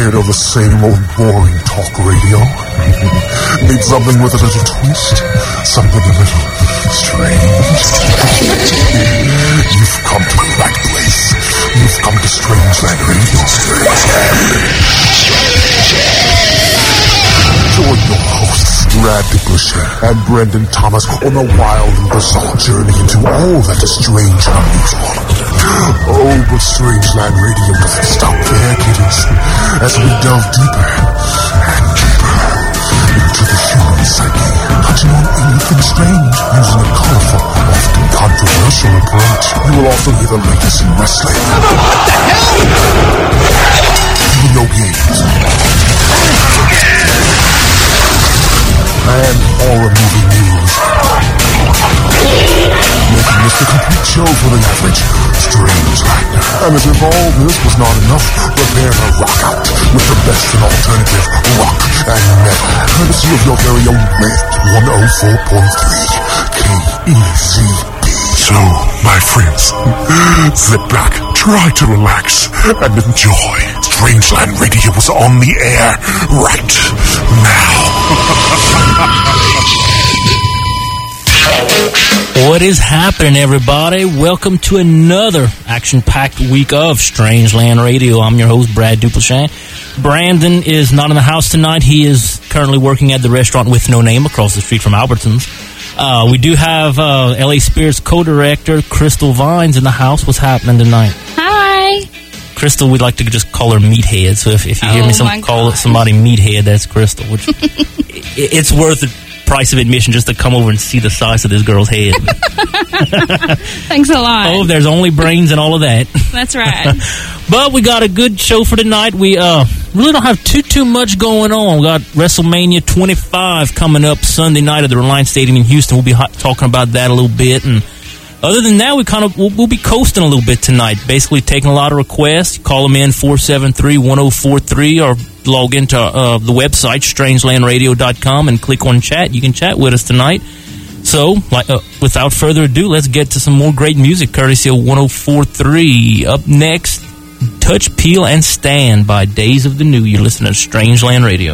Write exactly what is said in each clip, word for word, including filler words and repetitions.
Tired of the same old boring talk radio? Need something with a little twist? Something a little strange? You've come to the right place. You've come to Strangeland Radio. Join your hosts, Brad Duplichet and Brendan Thomas, on a wild and bizarre journey into all that is strange and unusual. Oh, but Strangeland Radio doesn't stop there, kiddies, as we delve deeper and deeper into the human psyche, touching on anything strange using a colorful, often controversial approach. You will also hear the latest in wrestling. What the hell? Video games. And horror movie news. Making this the complete show for the average Strangeland. And as if all this was not enough, prepare to rock out with the best in alternative rock and metal, courtesy of your very own Mate one oh four point three K E Z B. So, my friends, sit back, try to relax, and enjoy. Strangeland Radio is on the air right now. What is happening, everybody? Welcome to another action-packed week of Strangeland Radio. I'm your host, Brad Duplichet. Brandon is not in the house tonight. He is currently working at the restaurant With No Name across the street from Albertsons. Uh, we do have uh, L A Spirits co-director Crystal Vines in the house. What's happening tonight? Hi. Crystal, we'd like to just call her Meathead. So if, if you hear oh me some, call somebody Meathead, that's Crystal. Which it, it's worth it. Price of admission just to come over and see the size of this girl's head. Thanks a lot. Oh, there's only brains and all of that. That's right. But we got a good show for tonight. We uh, really don't have too, too much going on. We got WrestleMania twenty-five coming up Sunday night at the Reliance Stadium in Houston. We'll be hot, talking about that a little bit. And other than that, we kind of, we'll, we'll be coasting a little bit tonight. Basically taking a lot of requests. Call them in four seven three, one oh four three or log into uh, the website, strangeland radio dot com, and click on chat. You can chat with us tonight. So, like, uh, without further ado, let's get to some more great music, courtesy of one oh four three. Up next, Touch, Peel, and Stand by Days of the New. You're listening to Strangeland Radio.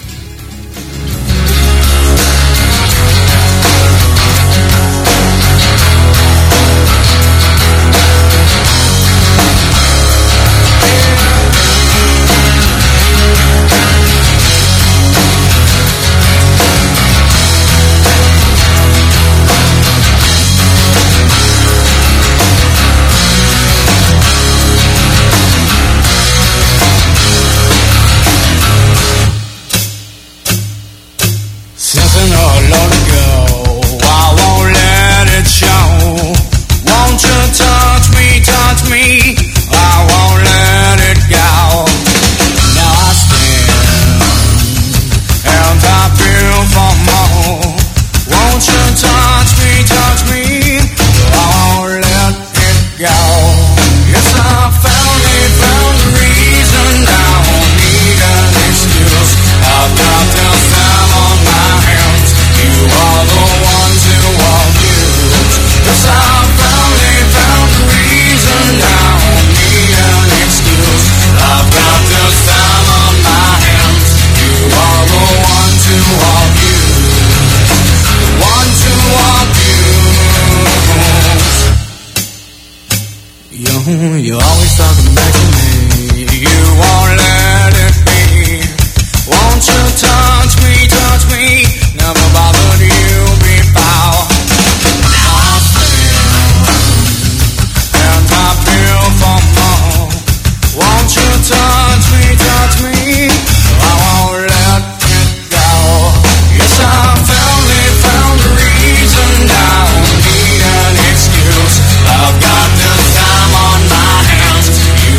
You're always talking back to me. You won't let it be. Won't you touch me, touch me? Never bothered you before. Now I stand and I feel for more. Won't you touch me, touch me? I won't let it go. Yes, I finally found a reason. I don't need an excuse. I've got this time on my hands. You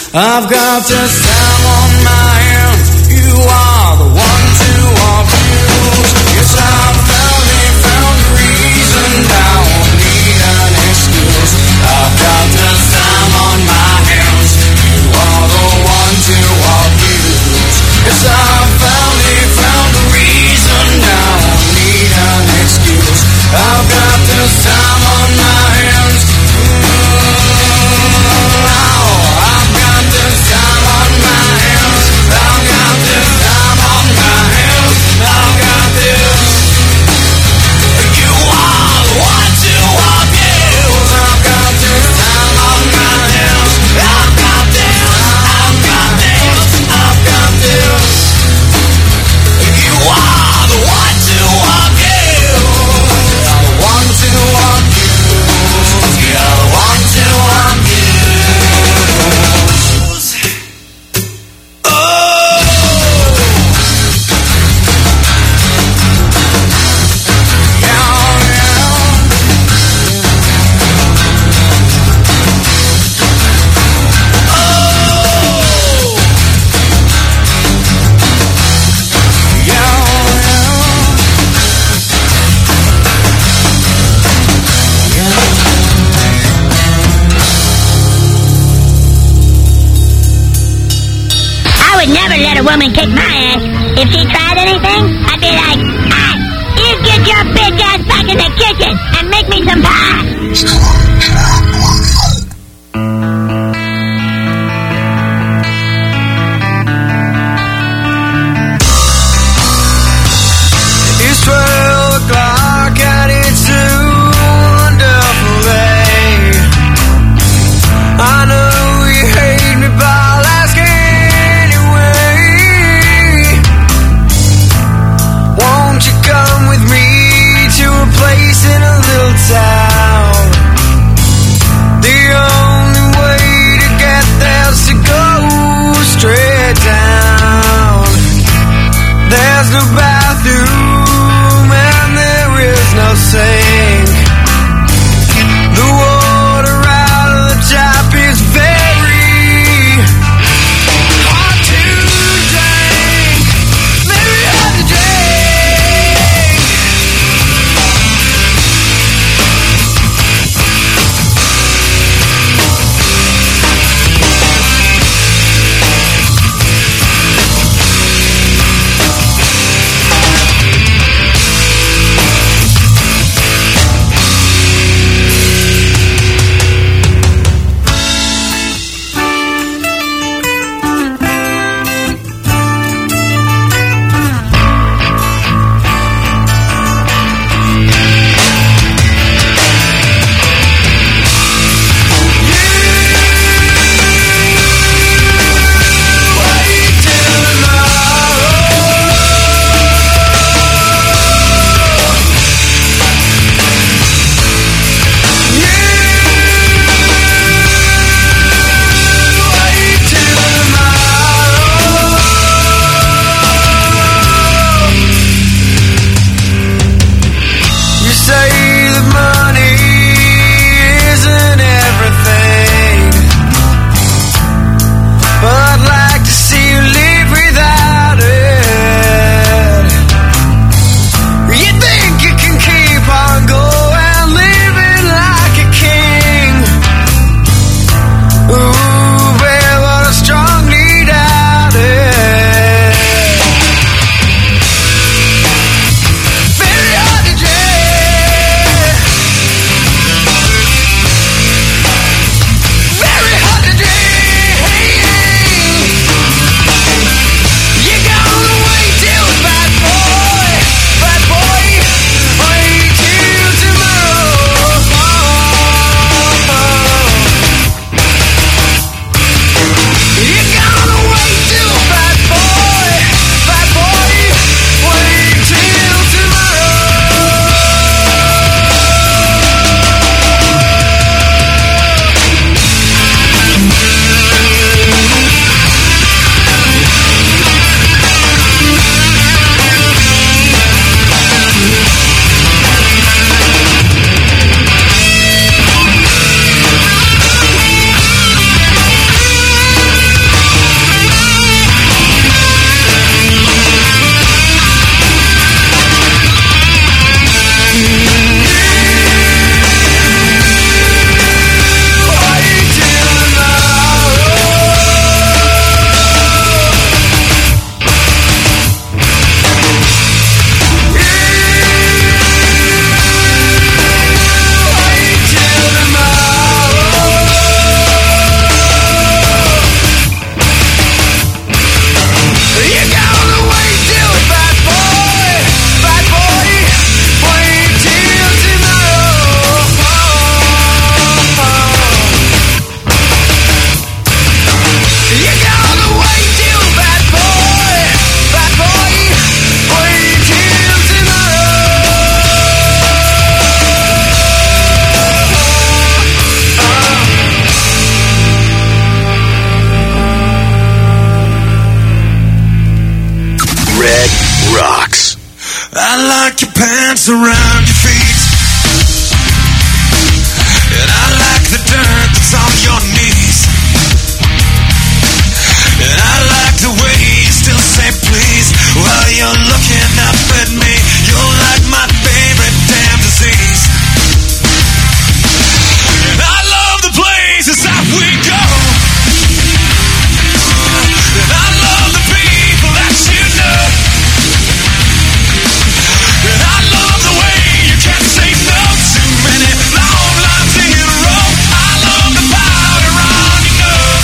I've got this time on my hands. You are the one to abuse. Yes, I've found it, found the reason. Now I need an excuse. I've got this time on my hands. You are the one to abuse. Yes, I've found it, found the reason. Now I need an excuse. I've got this time on my hands. I've got this time on my hands. I've got this time on my hands. I've got this. You are the one to abuse. I've got this time on my hands. I've got this. I've got this. I've got this. You are the one to abuse. The one to abuse. You're the one to abuse. I would never let a woman kick my ass. If she tried anything, I'd be like, ah, you get your bitch ass back in the kitchen and make me some pie. It's twelve o'clock and it's a wonderful day. I know you hate me, but I'll ask anyway. Won't you come with me to a place in a little town? I like your pants around your feet, and I like the dirt that's on your knees, and I like the way you still say please while you're looking up at me. You're like my favorite damn disease, and I love the places that we go, and I love the people that you know, and I love the way you can't say no to many long lines in a row. I love the powder on your nose.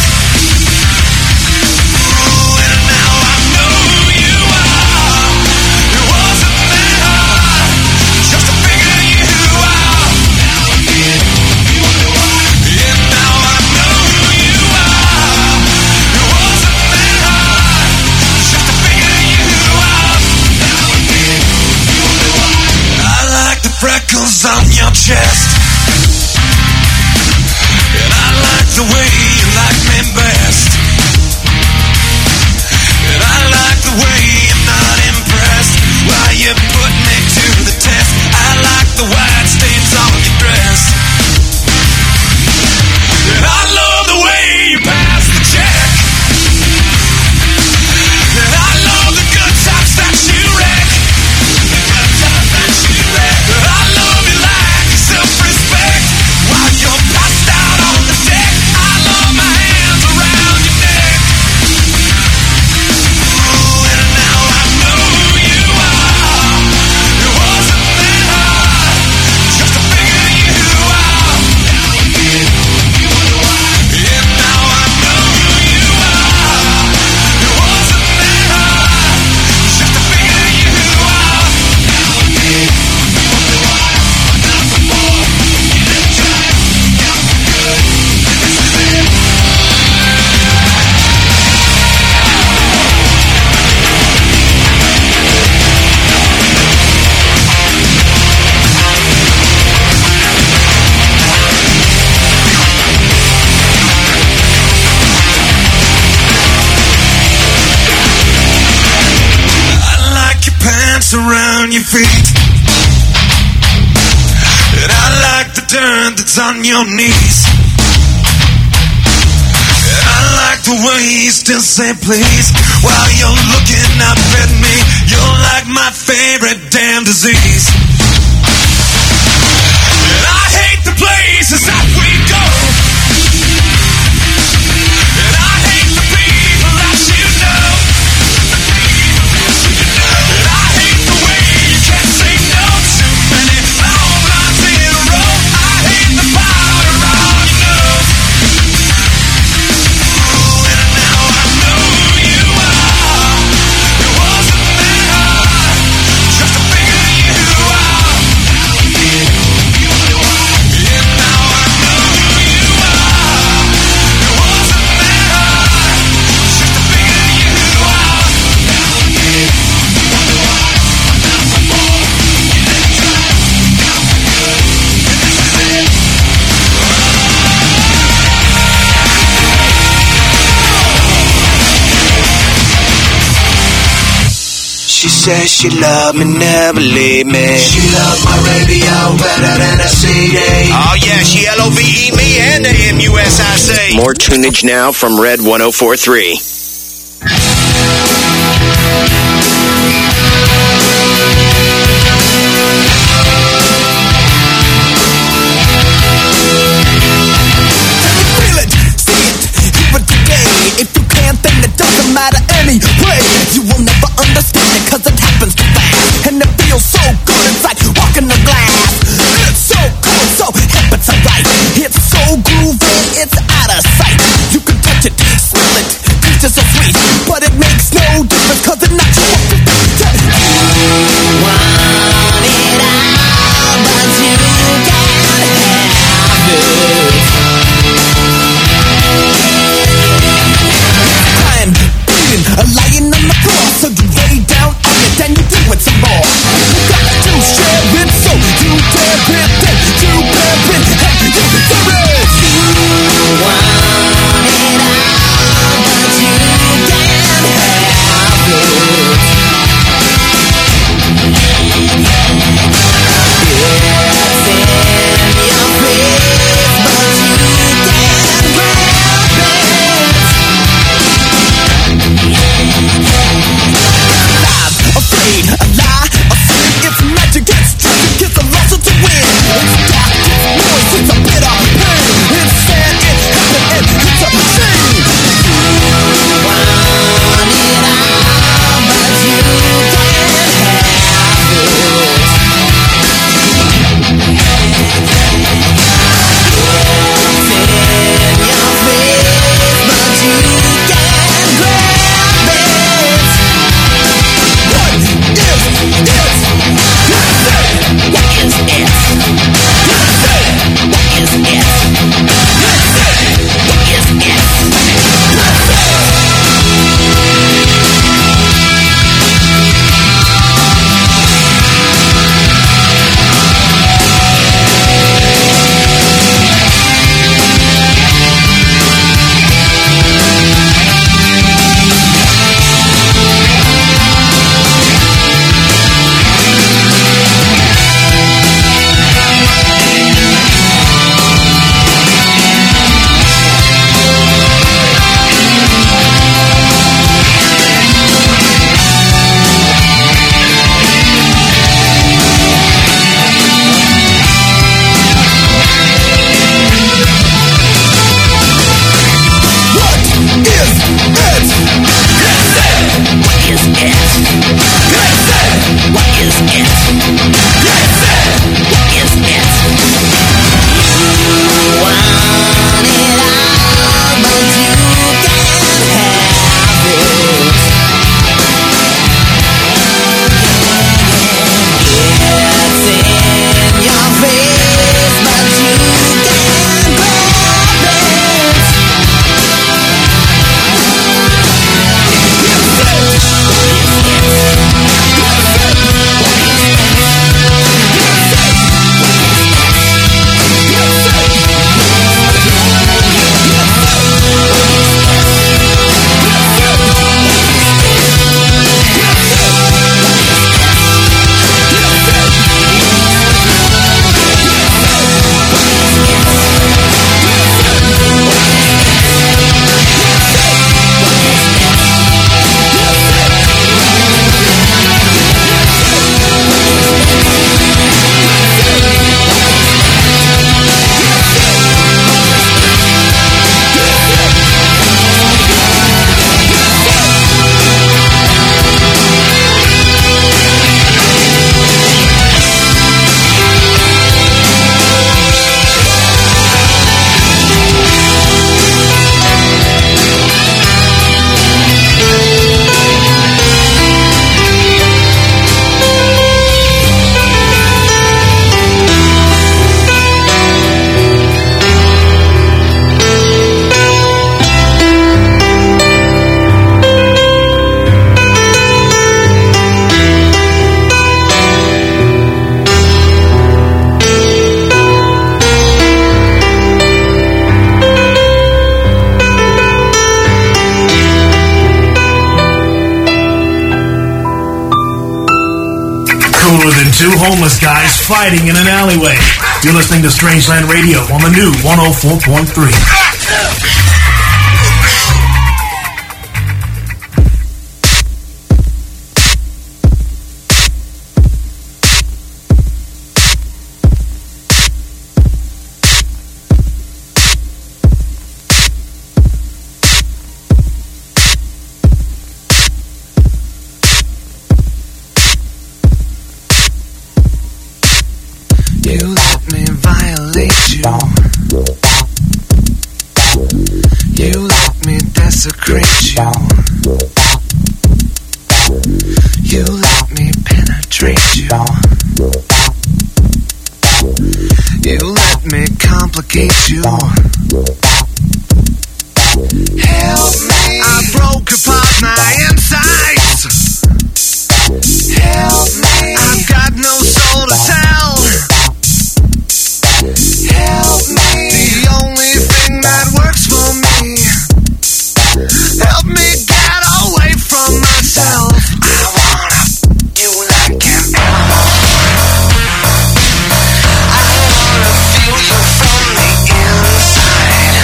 Ooh, and now I know who you are. It wasn't that hard just to figure you out. And now I know who you are. It wasn't that hard just to figure you out. I like the freckles on your chest, and I like the way you like me best, and I like the way you're not impressed while you put me to the test. I like the white stains on your dress, and I love the way you pass the check, and I love the good times that you wreck, the good times that you wreck. And I love you like your self-respect while you're passed out on the deck. I love my hands around your neck. Ooh, and now I know who you are. It wasn't that hard just to figure you out. And now I know who you are. It wasn't that hard just to figure you out. I like your pants around your feet, and I like the dirt that's on your knees, and I like the way you still say please while you're looking up at me. You're like my favorite damn disease, and I hate the places that we go, and I hate the people that you know, and I hate the way you can't say no to many long lines in a row. I hate the powder on your nose. Ooh, and now I know who you are. It wasn't that hard just to figure you out. And now I know who you are. It wasn't that hard just to figure you out. She says she loved me, never leave me. She loved my radio better than a C D. Oh yeah, she L O V E me and the M U S I C. More tunage now from Red one oh four three. Feel it, see it, hear it today. If you can't, then it doesn't matter anyway. You will never understand it, cause it happens too fast. And it feels so good, it's like walking the glass. It's so cool, so hip, it's alright. It's so groovy, it's out of sight. You can touch it, smell it, taste it so sweet. But it makes no difference, cause it knocks you off your feet. You want it all, but you can't have it. I'm beating a lion cooler than two homeless guys fighting in an alleyway. You're listening to Strangeland Radio on the new one oh four point three. You let me violate you. You let me desecrate you. You let me penetrate you. You let me complicate you. Help me. I broke apart my insides. Help me. I've got no soul to tell. Help me. The only thing that works for me. Help me get away from myself. I wanna you like an animal. I wanna feel you from the inside.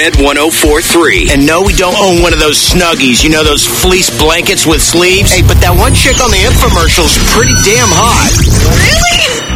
Red one oh four three. And no, we don't own one of those Snuggies. You know, those fleece blankets with sleeves? Hey, but that one chick on the infomercial's pretty damn hot. Really?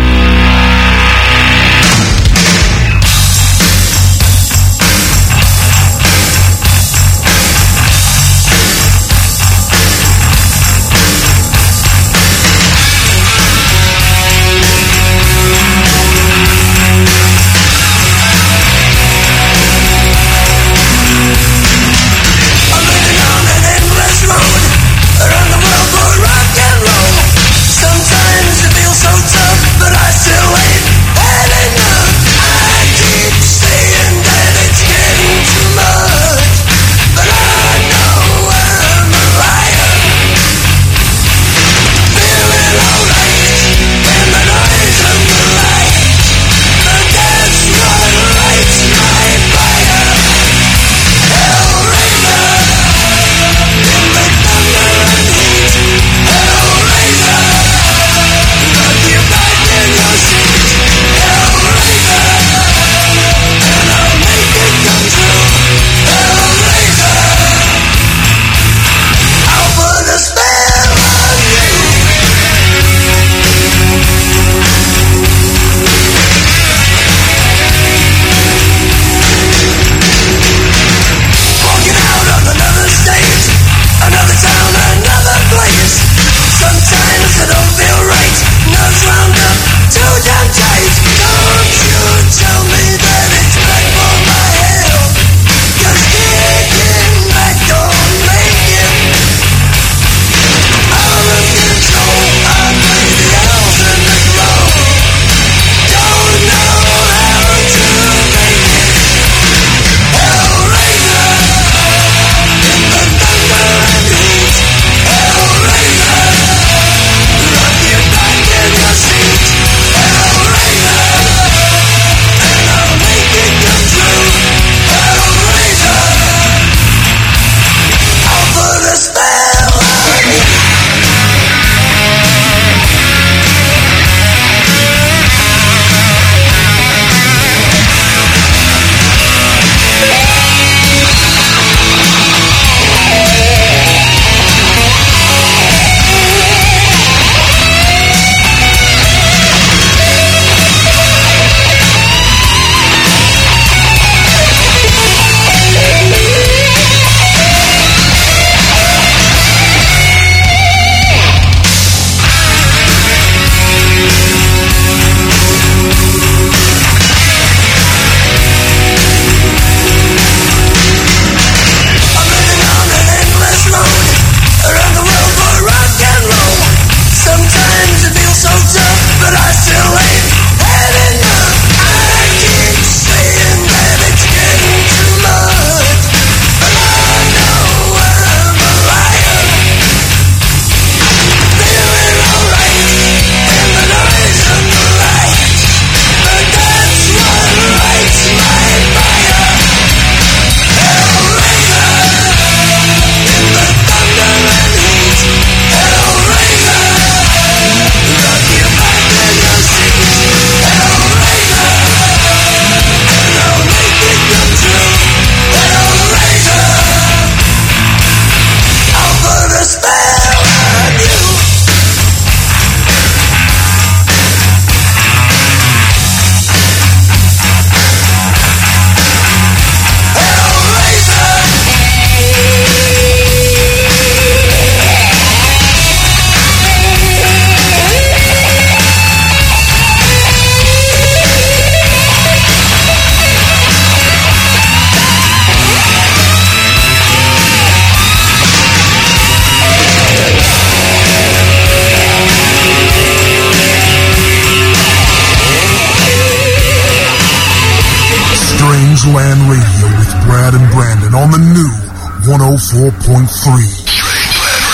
Strangeland Radio with Brad and Brandon on the new one oh four point three. Strangeland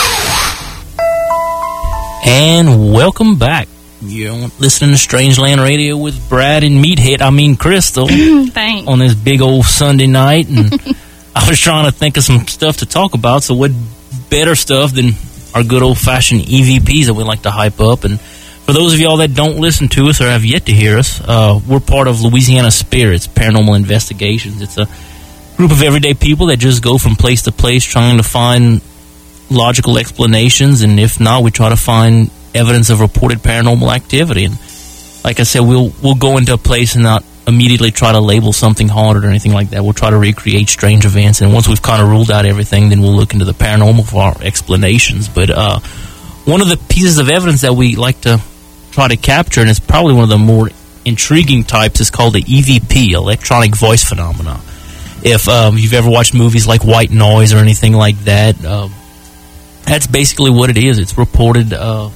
Radio. And welcome back. You're listening to Strangeland Radio with Brad and Meathead, I mean Crystal. Thanks. On this big old Sunday night. And I was trying to think of some stuff to talk about, so what better stuff than our good old-fashioned E V Ps that we like to hype up. And For those of y'all that don't listen to us or have yet to hear us, uh, we're part of Louisiana Spirits, Paranormal Investigations. It's a group of everyday people that just go from place to place trying to find logical explanations, and if not, we try to find evidence of reported paranormal activity. And like I said, we'll we'll go into a place and not immediately try to label something haunted or anything like that. We'll try to recreate strange events, and once we've kind of ruled out everything, then we'll look into the paranormal for our explanations. But uh, one of the pieces of evidence that we like to try to capture, and it's probably one of the more intriguing types, is called the E V P, electronic voice phenomena. If um, you've ever watched movies like White Noise or anything like that, uh, that's basically what it is. It's reported uh,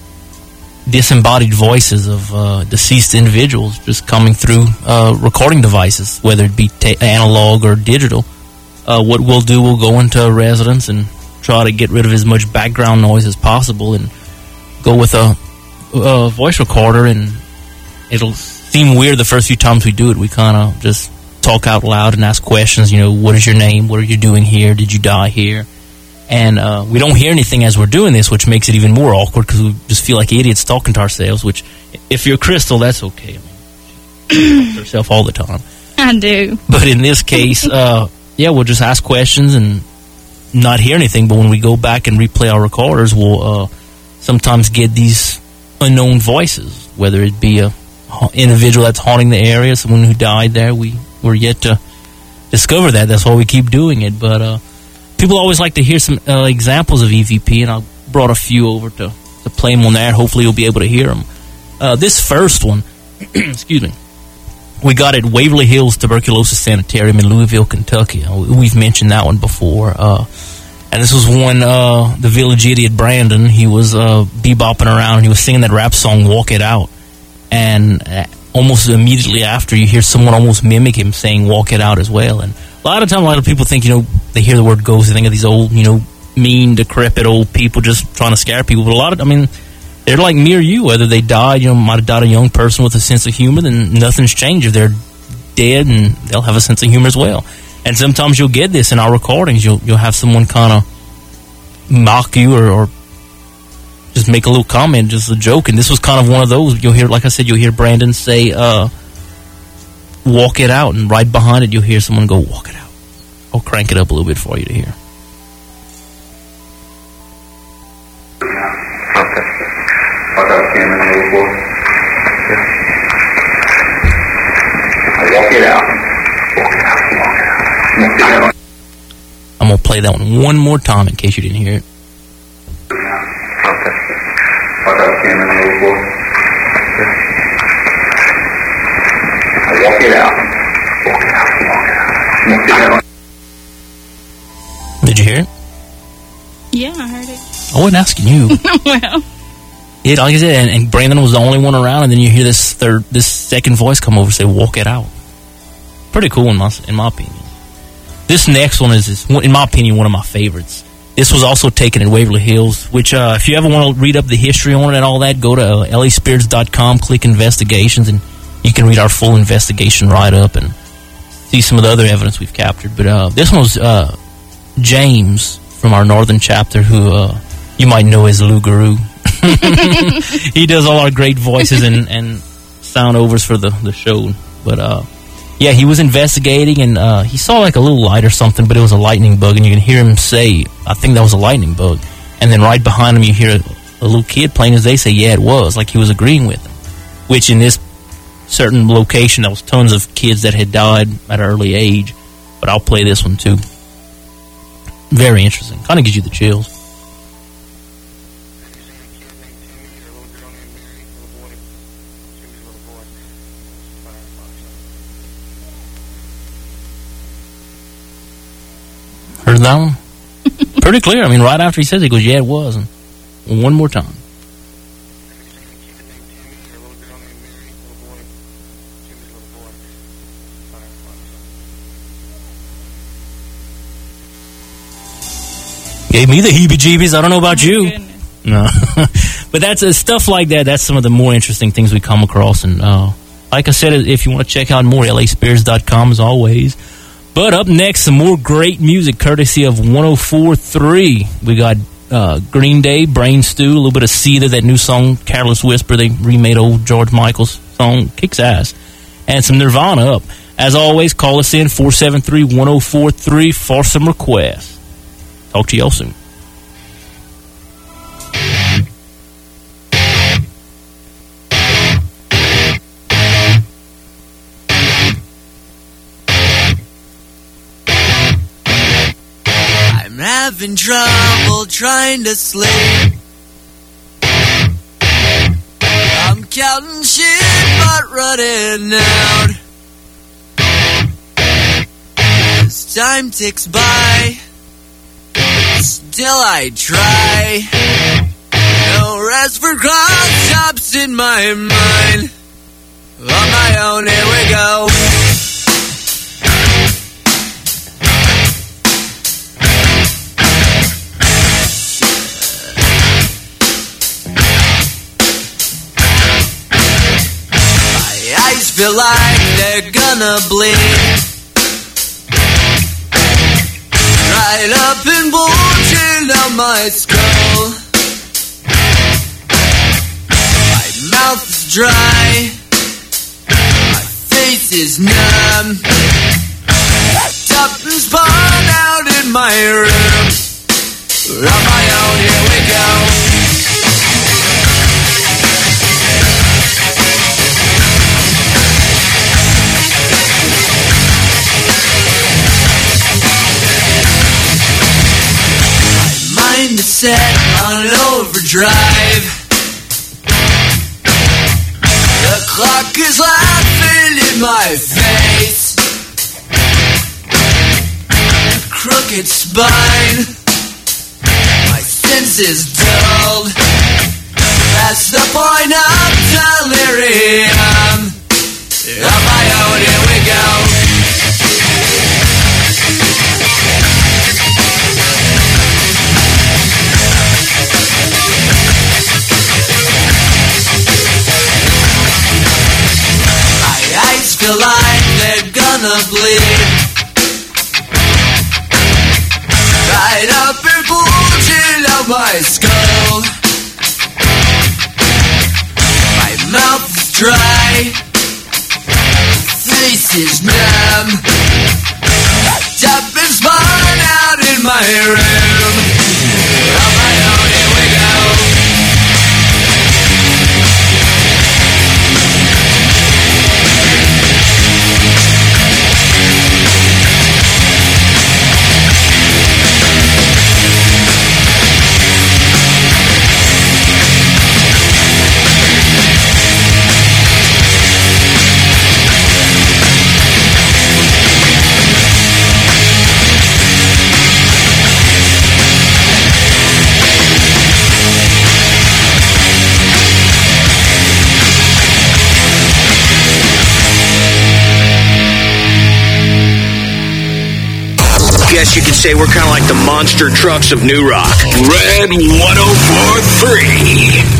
disembodied voices of uh, deceased individuals just coming through uh, recording devices, whether it be ta- analog or digital. Uh, what we'll do, we'll go into a residence and try to get rid of as much background noise as possible and go with a, a voice recorder, and it'll seem weird the first few times we do it. We kind of just talk out loud and ask questions, you know, what is your name? What are you doing here? Did you die here? And uh, we don't hear anything as we're doing this, which makes it even more awkward because we just feel like idiots talking to ourselves, which, if you're Crystal, that's okay. I mean, she talks to herself all the time. I do. But in this case, uh, yeah, we'll just ask questions and not hear anything, but when we go back and replay our recorders, we'll uh, sometimes get these unknown voices, whether it be a individual that's haunting the area, someone who died there. We, we're yet to discover that. That's why we keep doing it. But uh, people always like to hear some uh, examples of E V P, and I brought a few over to, to play them on there. Hopefully you'll be able to hear them. Uh, this first one, excuse me, we got at Waverly Hills Tuberculosis Sanitarium in Louisville, Kentucky. We've mentioned that one before. Uh, and this was when uh, the village idiot Brandon, he was uh, bebopping around, and he was singing that rap song, Walk It Out. And uh, almost immediately after, you hear someone almost mimic him saying Walk It Out as well. And a lot of times, a lot of people think, you know, they hear the word ghost, they think of these old, you know, mean, decrepit old people just trying to scare people. But a lot of, I mean, they're like me or you, whether they died, you know, might have died a young person with a sense of humor, then nothing's changed. If they're dead, and they'll have a sense of humor as well. And sometimes you'll get this in our recordings. You'll you'll have someone kind of mock you or, or just make a little comment, just a joke. And this was kind of one of those. You'll hear, like I said, you'll hear Brandon say, uh, walk it out. And right behind it, you'll hear someone go, walk it out. I'll crank it up a little bit for you to hear. Walk it out. Walk it out. Walk it out. Walk it out. I'm going to play that one one more time in case you didn't hear it. Okay. Walk out, Ken, and move forward. Walk it out. Walk it out. Walk it out. Walk it out. Did you hear it? Yeah, I heard it. I wasn't asking you. Well. Yeah, like I said, and, and Brandon was the only one around, and then you hear this third, this second voice come over and say, walk it out. Pretty cool in my, in my opinion. This next one is, is, in my opinion, one of my favorites. This was also taken at Waverly Hills, which, uh, if you ever want to read up the history on it and all that, go to uh, L A spirits dot com, click investigations, and you can read our full investigation write-up and see some of the other evidence we've captured. But uh, this one was uh, James from our northern chapter, who uh, you might know as Lou Guru. He does all our great voices and, and sound overs for the, the show. But uh, yeah, he was investigating, and uh, he saw like a little light or something, but it was a lightning bug, and you can hear him say, I think that was a lightning bug. And then right behind him you hear a, a little kid playing as they say, yeah, it was, like he was agreeing with them. Which in this certain location, there was tons of kids that had died at an early age. But I'll play this one too. Very interesting. Kind of gives you the chills. Heard that one? Pretty clear. I mean, right after he says it, he goes, yeah, it was. And one more time. Gave me the heebie-jeebies. I don't know about you. Goodness. No. But that's uh, stuff like that. That's some of the more interesting things we come across. And uh, like I said, if you want to check out more, L A spirits dot com as always. But up next, some more great music courtesy of one oh four point three. We got uh, Green Day, Brain Stew, a little bit of Cedar, that new song, Careless Whisper. They remade old George Michael's song, kicks ass. And some Nirvana up. As always, call us in, four seven three, one oh four three, for some requests. Talk to y'all soon. I'm having trouble trying to sleep. I'm counting shit but running out. As time ticks by, still I try. No rest for cross stops in my mind. On my own, here we go. My eyes feel like they're gonna bleed. Right up and bulging out my skull. My mouth is dry. My face is numb. Wrapped up and spun out in my room. On my own, here we go. Mind is set on overdrive. The clock is laughing in my face. Crooked spine. My senses dulled. That's the point of delirium. On my own, here we go. Feel like they're gonna bleed. Right up and bulging out my skull. My mouth is dry. Face is numb. Wrapped up and spun out in my room. On my own, here we go. Guess you could say we're kind of like the monster trucks of new rock. Red one oh four three.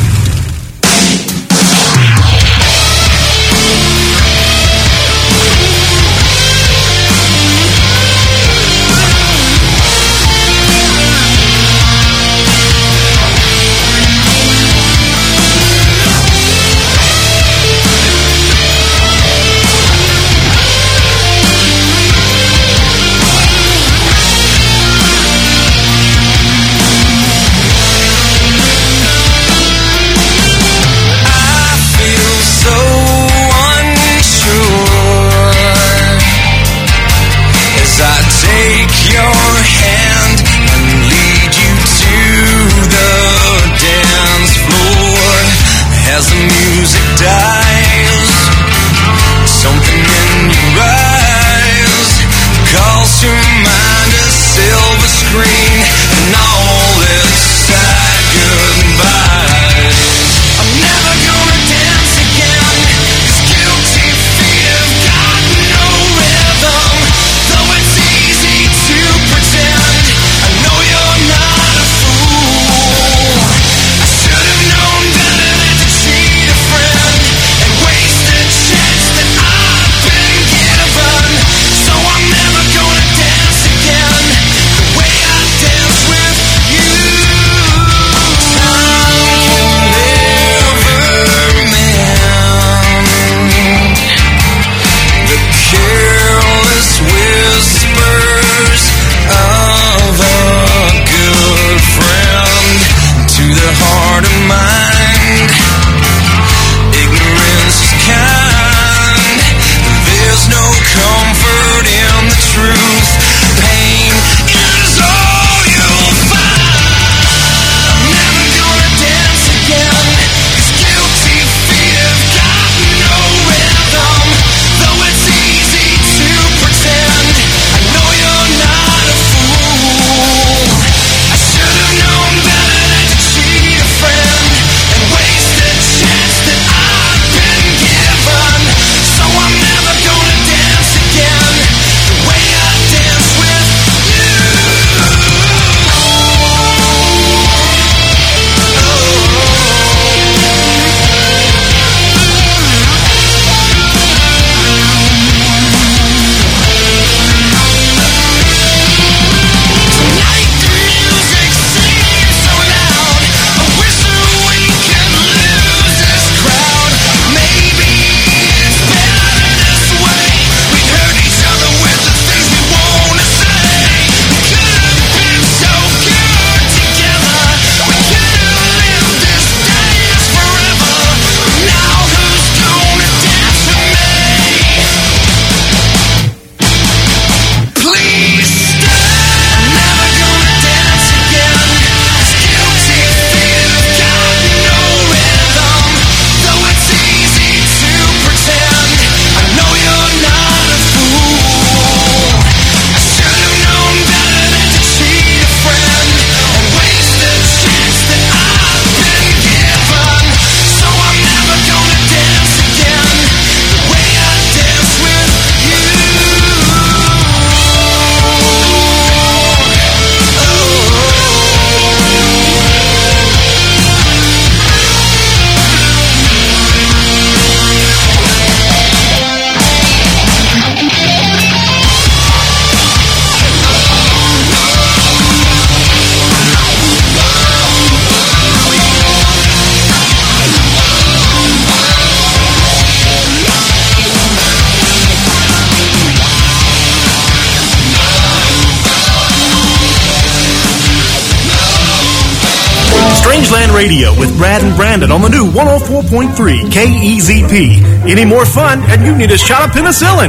Radio with Brad and Brandon on the new one oh four point three K E Z P. Any more fun, and you need a shot of penicillin.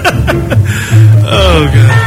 Oh, God.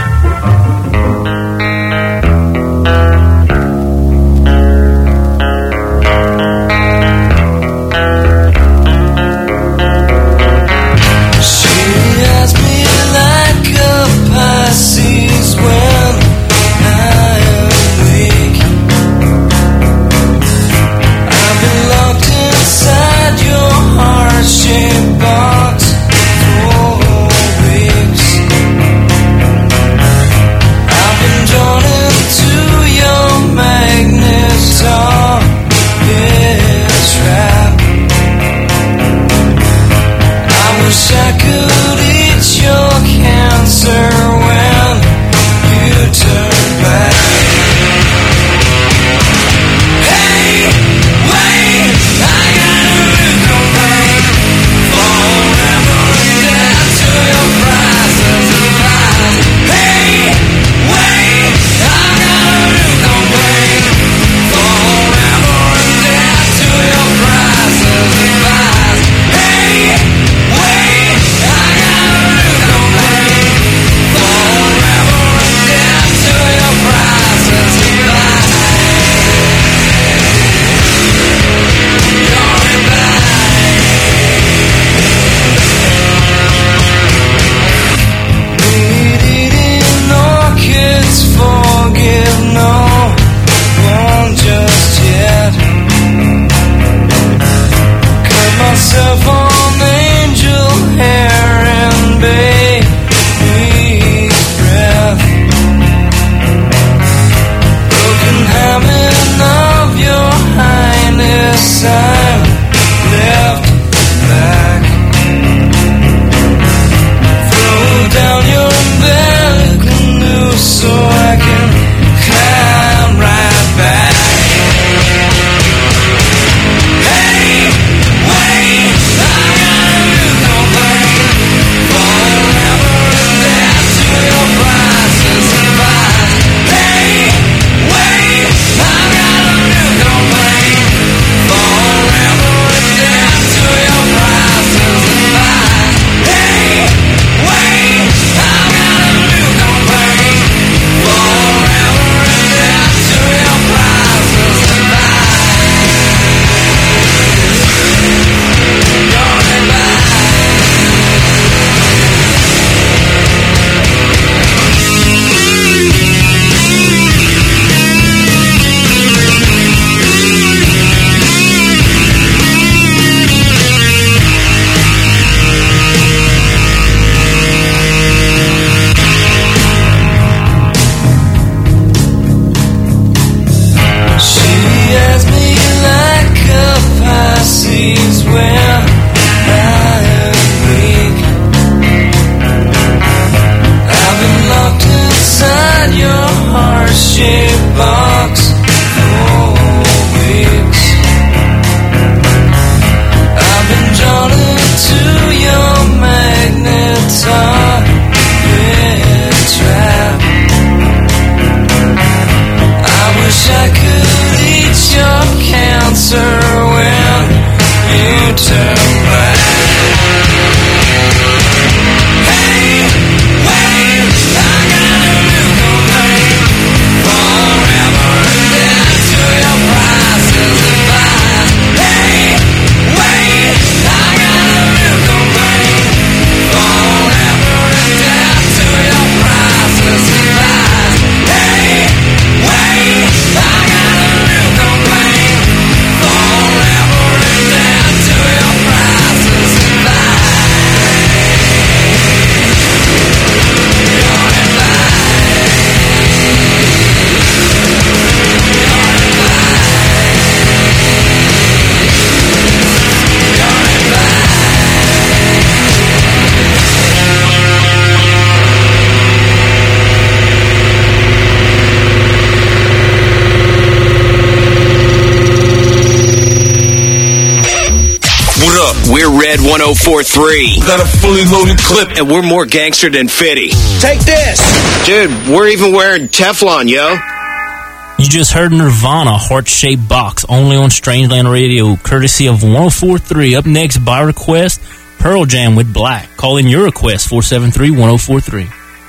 We're Red one oh four point three. Got a fully loaded clip. And we're more gangster than Fitty. Take this! Dude, we're even wearing Teflon, yo. You just heard Nirvana, Heart-Shaped Box, only on Strangeland Radio, courtesy of one oh four point three. Up next, by request, Pearl Jam with Black. Call in your request, four seven three, one oh four three.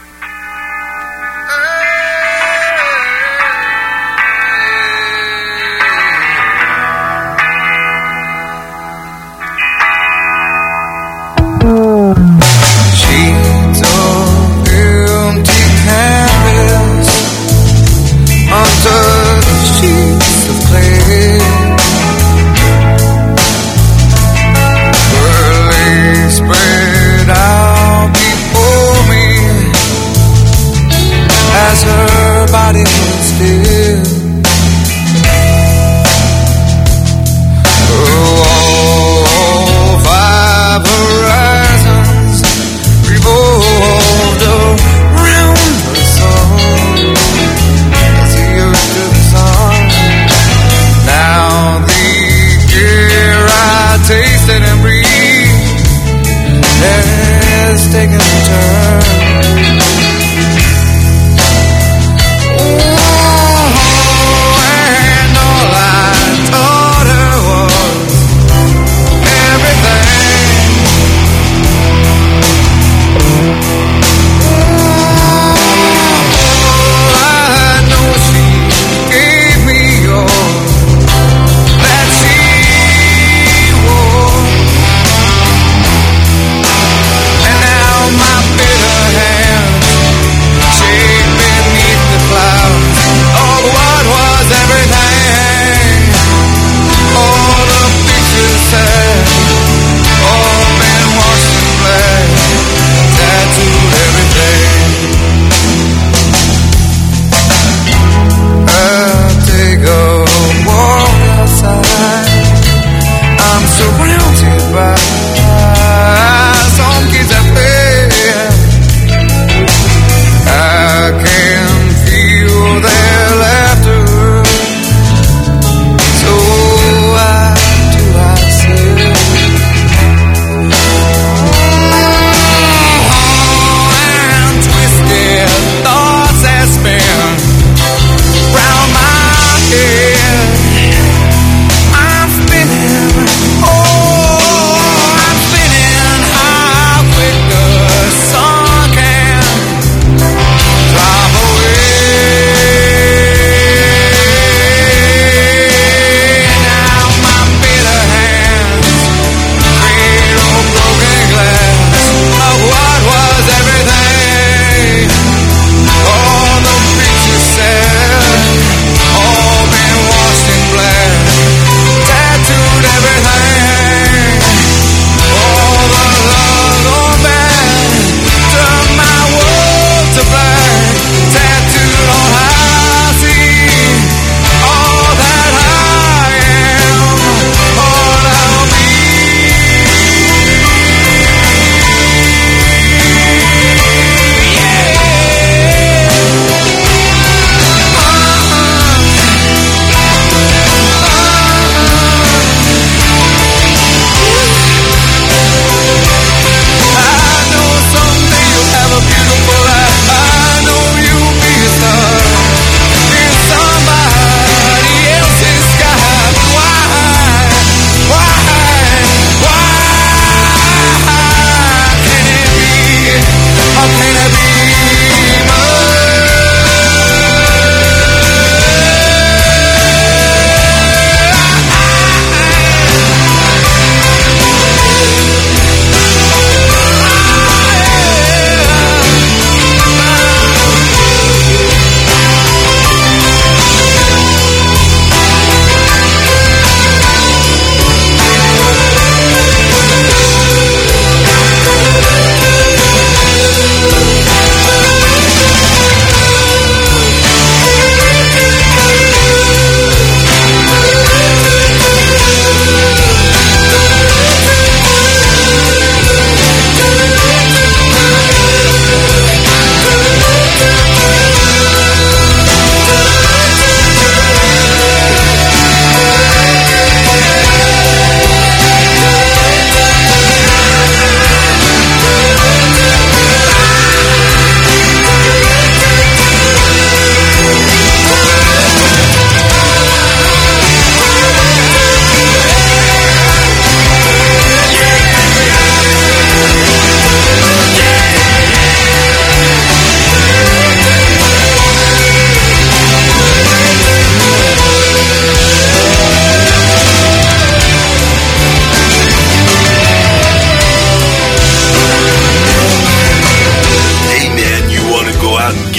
Sheets of empty canvas under sheets of clay, burly spread out before me.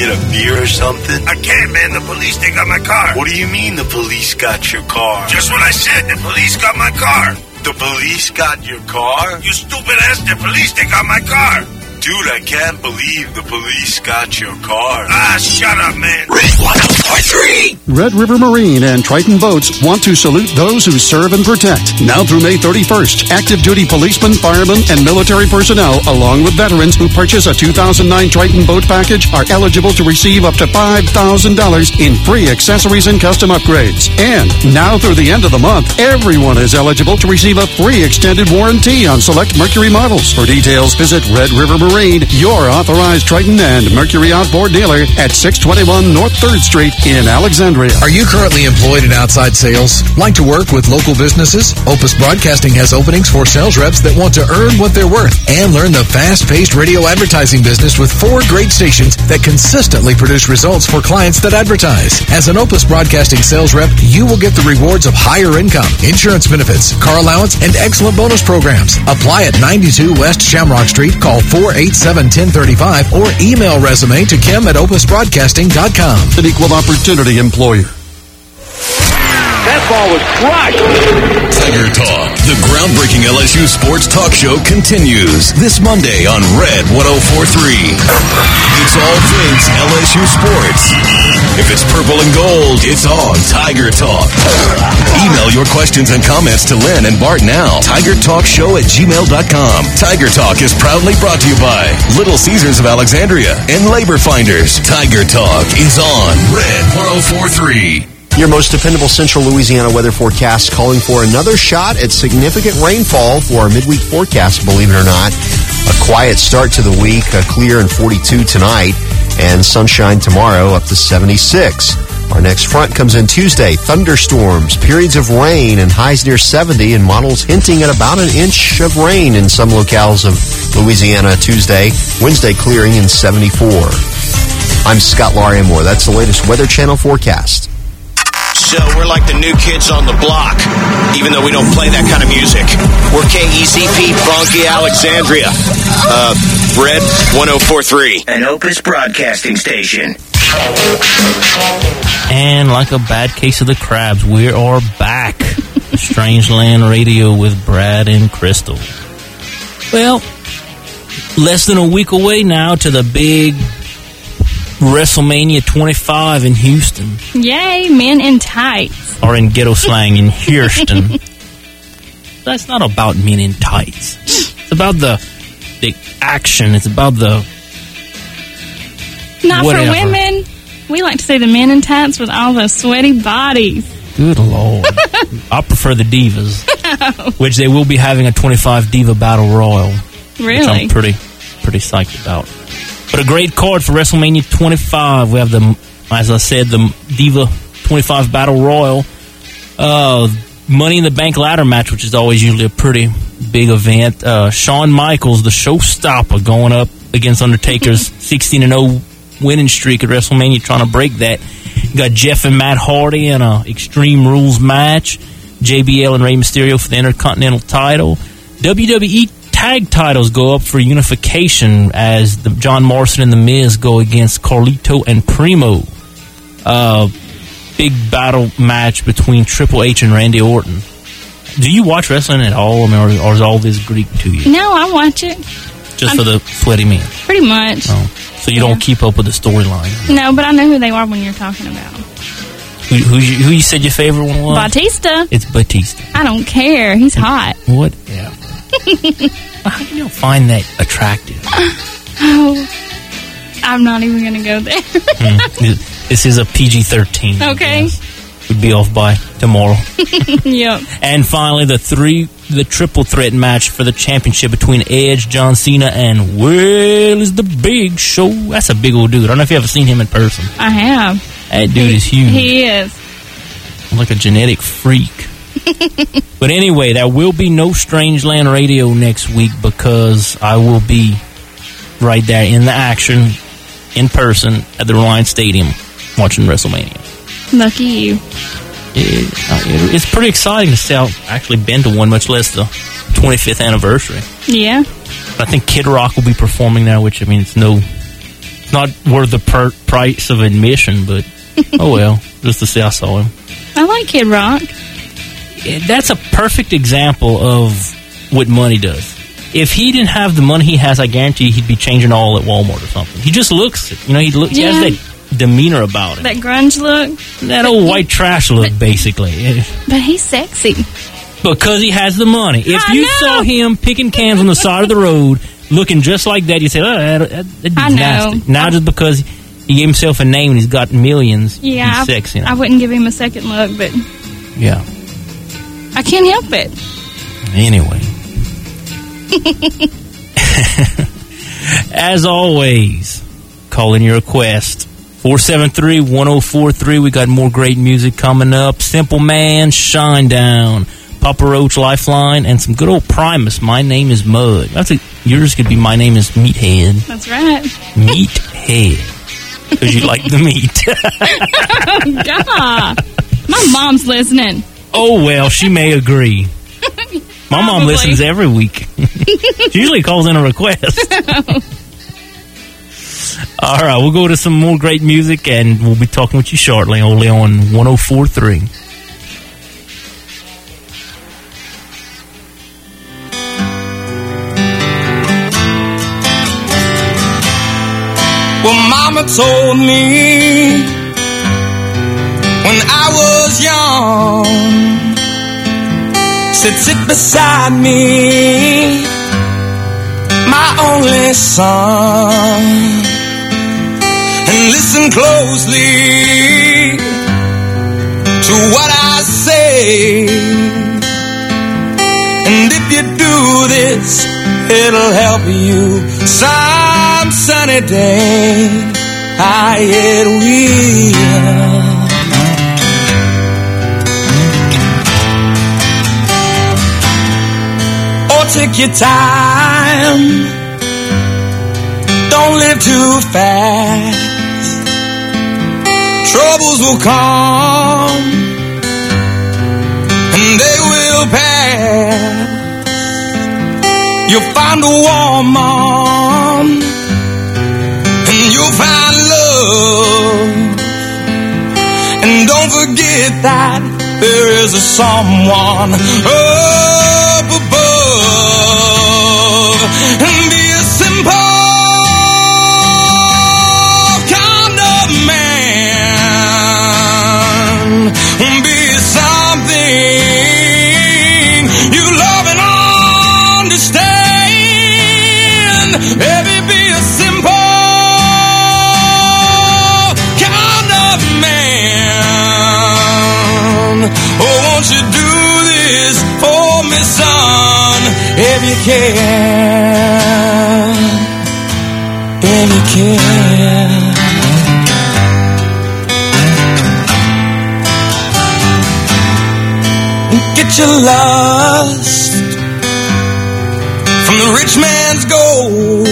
get a beer or something? I can't, man. The police, they got my car. What do you mean the police got your car? Just what I said. The police got my car. The police got your car? You stupid ass. The police, they got my car. Dude, I can't believe the police got your car. Ah, shut up, man. Red one oh four three. Red River Marine and Triton Boats want to salute those who serve and protect. Now through May thirty-first, active duty policemen, firemen, and military personnel, along with veterans who purchase a two thousand nine Triton boat package, are eligible to receive up to five thousand dollars in free accessories and custom upgrades. And now through the end of the month, everyone is eligible to receive a free extended warranty on select Mercury models. For details, visit Red River Marine, your authorized Triton and Mercury outboard dealer at six twenty-one North third Street in Alexandria. Are you currently employed in outside sales? Like to work with local businesses? Opus Broadcasting has openings for sales reps that want to earn what they're worth and learn the fast-paced radio advertising business with four great stations that consistently produce results for clients that advertise. As an Opus Broadcasting sales rep, you will get the rewards of higher income, insurance benefits, car allowance, and excellent bonus programs. Apply at ninety-two West Shamrock Street. Call four eight seven, one oh three five or email resume to Kim at opus broadcasting dot com. An equal opportunity employer. That ball was crushed. Tiger Talk, the groundbreaking L S U sports talk show, continues this Monday on Red one oh four three. It's all things L S U sports. If it's purple and gold, it's on Tiger Talk. Email your questions and comments to Lynn and Bart now. Tiger Talk Show at gmail dot com. Tiger Talk is proudly brought to you by Little Caesars of Alexandria and Labor Finders. Tiger Talk is on Red one oh four three. Your most dependable central Louisiana weather forecast calling for another shot at significant rainfall for our midweek forecast, believe it or not. A quiet start to the week, a clear and forty-two tonight, and sunshine tomorrow up to seventy-six. Our next front comes in Tuesday. Thunderstorms, periods of rain, and highs near seventy, and models hinting at about an inch of rain in some locales of Louisiana Tuesday. Wednesday clearing in seventy-four. I'm Scott Larimore. That's the latest Weather Channel forecast. So we're like the new kids on the block, even though we don't play that kind of music. We're K E Z P, Bunkie, Alexandria. Uh, Red one oh four three. An Opus Broadcasting station. And like a bad case of the crabs, we are back. Strangeland Radio with Brad and Crystal. Well, less than a week away now to the big WrestleMania twenty-five in Houston. Yay, men in tights. Or in ghetto slang, in Houston. That's not about men in tights. It's about the the action. It's about the Not whatever. for women. We like to say the men in tights with all those sweaty bodies. Good Lord. I prefer the Divas, which they will be having a twenty-five Diva Battle Royal. Really? Which I'm pretty, pretty psyched about. But a great card for WrestleMania twenty-five. We have the, as I said, the Diva twenty-five Battle Royal. Uh, Money in the Bank ladder match, which is always usually a pretty big event. Uh, Shawn Michaels, the showstopper, going up against Undertaker's sixteen and oh winning streak at WrestleMania, trying to break that. You got Jeff and Matt Hardy in a Extreme Rules match. J B L and Rey Mysterio for the Intercontinental title. W W E tag titles go up for unification as the John Morrison and The Miz go against Carlito and Primo. Uh, big battle match between Triple H and Randy Orton. Do you watch wrestling at all, I mean, or, or is all this Greek to you? No, I watch it. Just I'm, for the sweaty men? Pretty much. Oh, so you yeah. don't keep up with the storyline? No, but I know who they are when you're talking about. Who, who, you, who you said your favorite one was? Batista. It's Batista. I don't care. He's hot. What? Yeah. How do you find that attractive? Oh, I'm not even going to go there. mm. This is a P G thirteen. Okay. We'd be off by tomorrow. Yep. And finally, the three, the triple threat match for the championship between Edge, John Cena, and well, is the Big Show. That's a big old dude. I don't know if you ever seen him in person. I have. That dude he, is huge. He is. Like a genetic freak. But anyway, there will be no Strangeland Radio next week because I will be right there in the action, in person, at the Reliance Stadium, watching WrestleMania. Lucky you. It, uh, it, it's pretty exciting to see. I've actually been to one, much less the twenty-fifth anniversary. Yeah. I think Kid Rock will be performing there, which, I mean, it's no, it's not worth the per- price of admission, but oh well, just to say I saw him. I like Kid Rock. Yeah, that's a perfect example of what money does. If he didn't have the money he has, I guarantee he'd be changing all at Walmart or something. He just looks it. You know, he, look, Yeah. he has that demeanor about him. That grunge look. That old white trash look, basically. But he's sexy. Because he has the money. If I you know. saw him picking cans on the side of the road, looking just like that, you say, oh, that, that, that'd be I know. nasty. Now just because he gave himself a name and he's got millions, Yeah, he's I, sexy. I wouldn't give him a second look, but Yeah. I can't help it. Anyway. As always, call in your request. four seven three, one oh four three. We got more great music coming up. Simple Man, Shine Down, Papa Roach, Lifeline, and some good old Primus, My Name is Mud. That's a, yours could be My Name is Meathead. That's right. Meathead. Because you like the meat. Oh, God. My mom's listening. Oh, well, she may agree. My mom Probably. listens every week. She usually calls in a request. All right, we'll go to some more great music, and we'll be talking with you shortly, only on one oh four three. Well, Mama told me when I was young, said sit beside me, my only son, and listen closely to what I say, and if you do this, it'll help you some sunny day. I it will. Or take your time. Don't live too fast. Troubles will come and they will pass. You'll find a woman and you'll find love. And don't forget that there is a someone up above. And be a simple kind of man. Be something you love and understand. Baby, be a simple kind of man. Oh, won't you do this for me, son? If you can, if you can. Get your lust from the rich man's gold.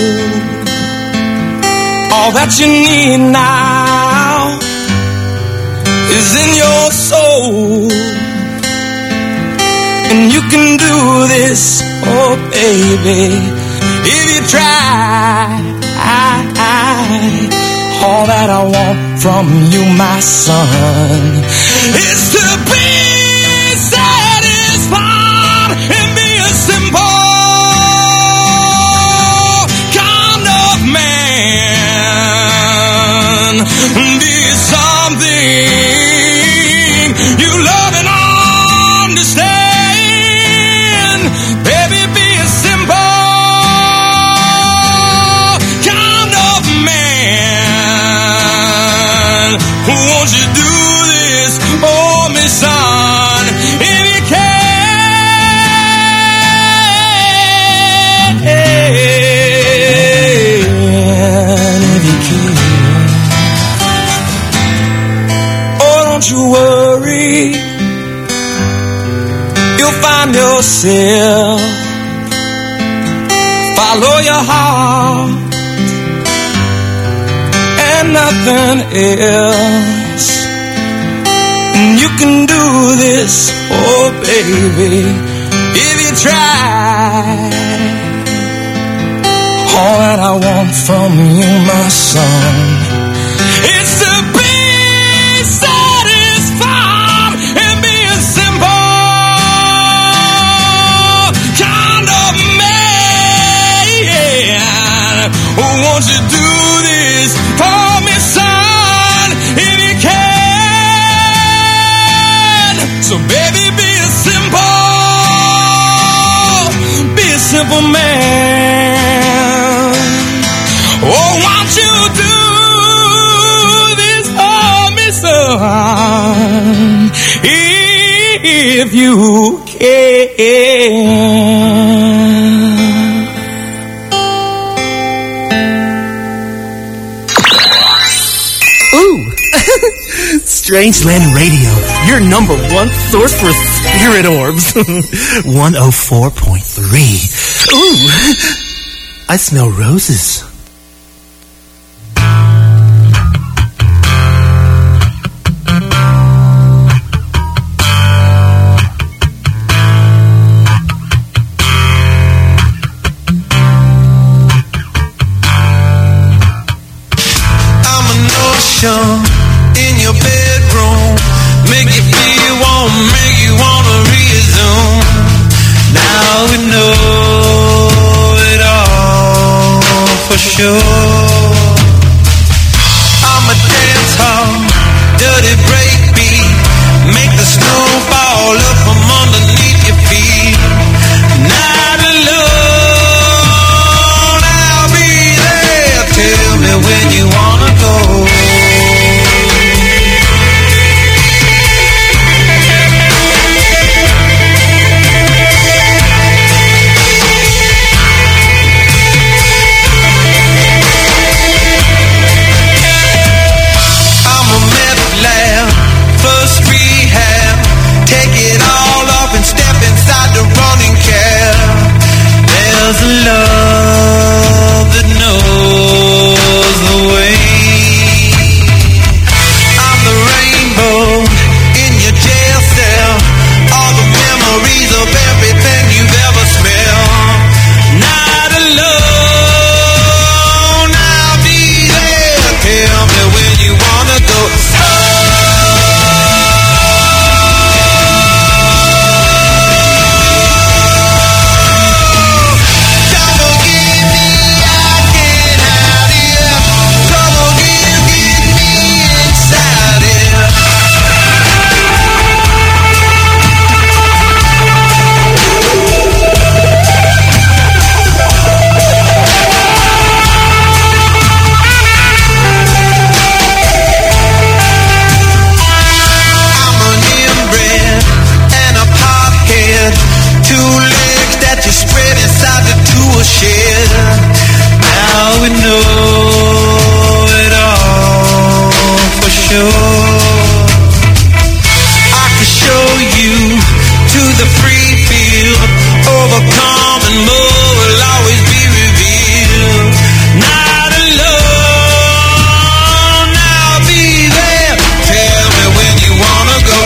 All that you need now is in your soul. And you can do this, oh baby, if you try. All that I want from you, my son, is to be satisfied and be a simple kind of man. Be something you love and understand. Baby, be a simple kind of man. Won't you do this for me, son? If you can, if you can. Oh, don't you worry, you'll find yourself. Follow your heart and nothing else. And you can do this, oh baby, if you try. All that I want from you, my son, is to be satisfied and be a simple kind of man. Won't you do this for me, son, if you can? So baby, be a simple, be a simple man. Oh, won't you do this for me, son, if you can? Strangeland Radio, your number one source for spirit orbs. one oh four point three. Ooh, I smell roses. I'm a notion in your bedroom, make you feel warm, make you wanna resume. Now we know it all for sure. I'm a dance hall, dirty breakbeat, make the snow fall up from underneath your feet. Night alone, I'll be there. Tell me when you wanna go. There's a love that knows the way. I'm the rainbow in your jail cell, all the memories of everything you've ever smelled. Night alone, I'll be there. Tell me when you wanna go. Now we know it all for sure. I can show you to the free field, overcome and more will always be revealed. Not alone, I'll be there. Tell me when you wanna go.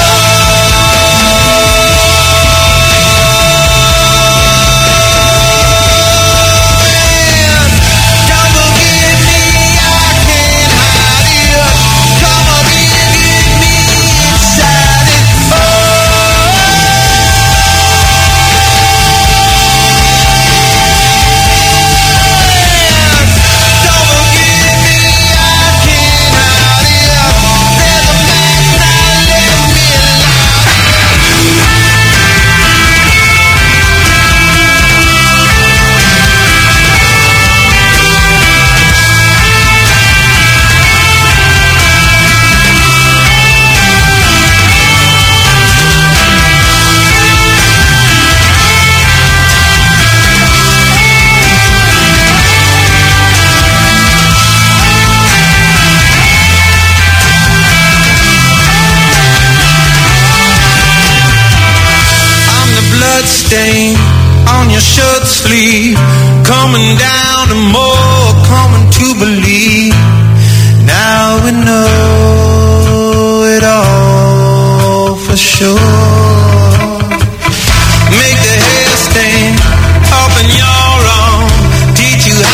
Stain on your shirt sleeve, coming down and more, coming to believe. Now we know it all for sure. Make the hair stain up in your arm, teach you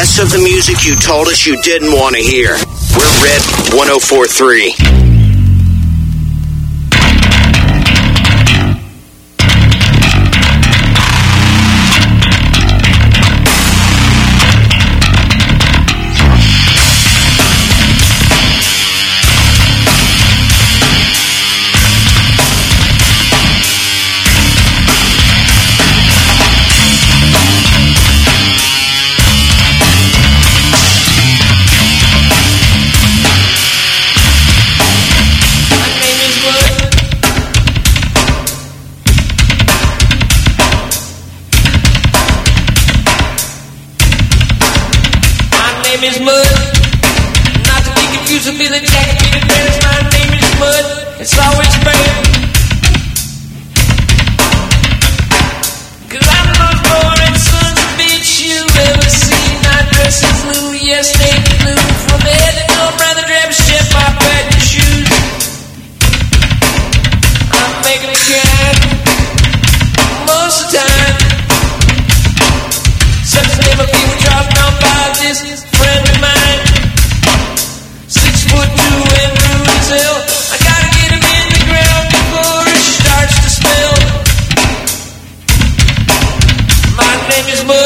less of the music you told us you didn't want to hear. We're Red one oh four point three. Is Mud. Not to be confused with Billy Jack and Peter Dennis. My name is Mud. It's always been. Cause I'm not born in sons of bitch you ever seen. I dress in blue, yes, navy blue. From head to toe, brother, grab a shit, my bag and shoes. I'm making it count most of the time. Such a name of people dropped down by this friend of mine, six foot two and rude as hell. I gotta get him in the ground before it starts to smell. My name is Mud.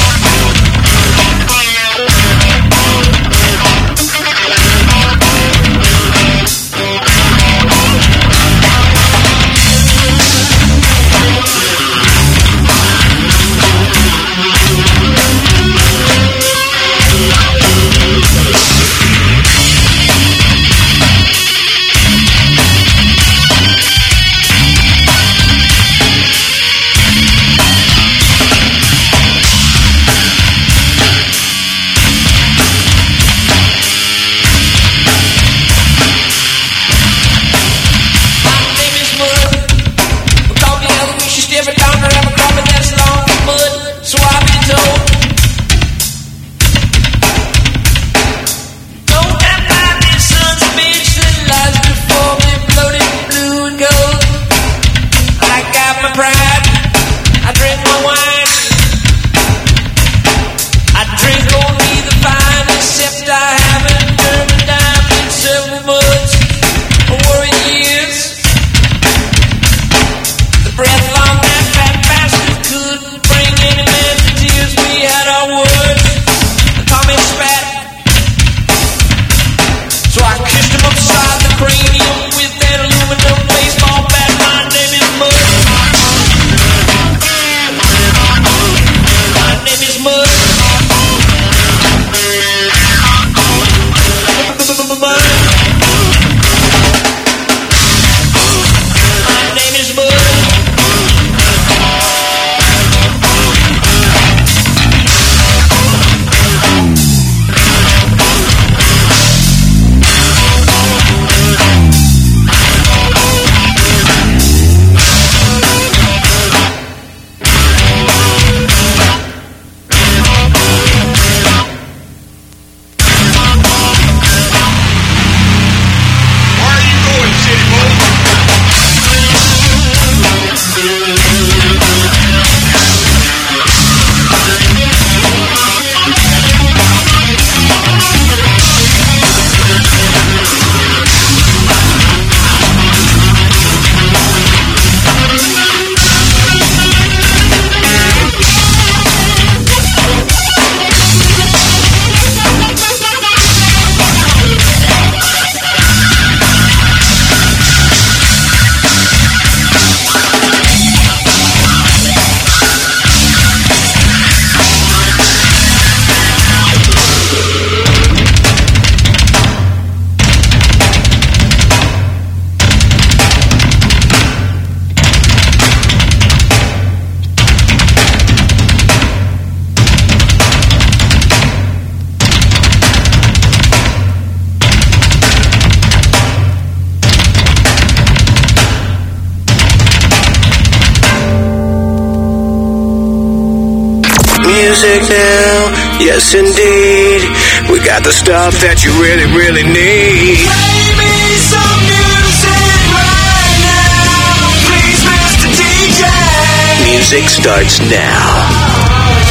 Music now, yes indeed. We got the stuff that you really, really need. Play me some music right now, please, Mister D J. Music starts now on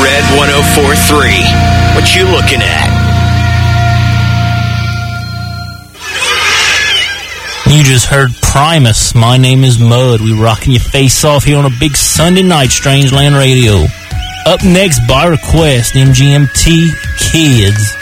Red one oh four point three. What you looking at? You just heard Primus. My name is Mud. We rocking your face off here on a big Sunday night, Strangeland Radio. Up next, by request, M G M T Kids.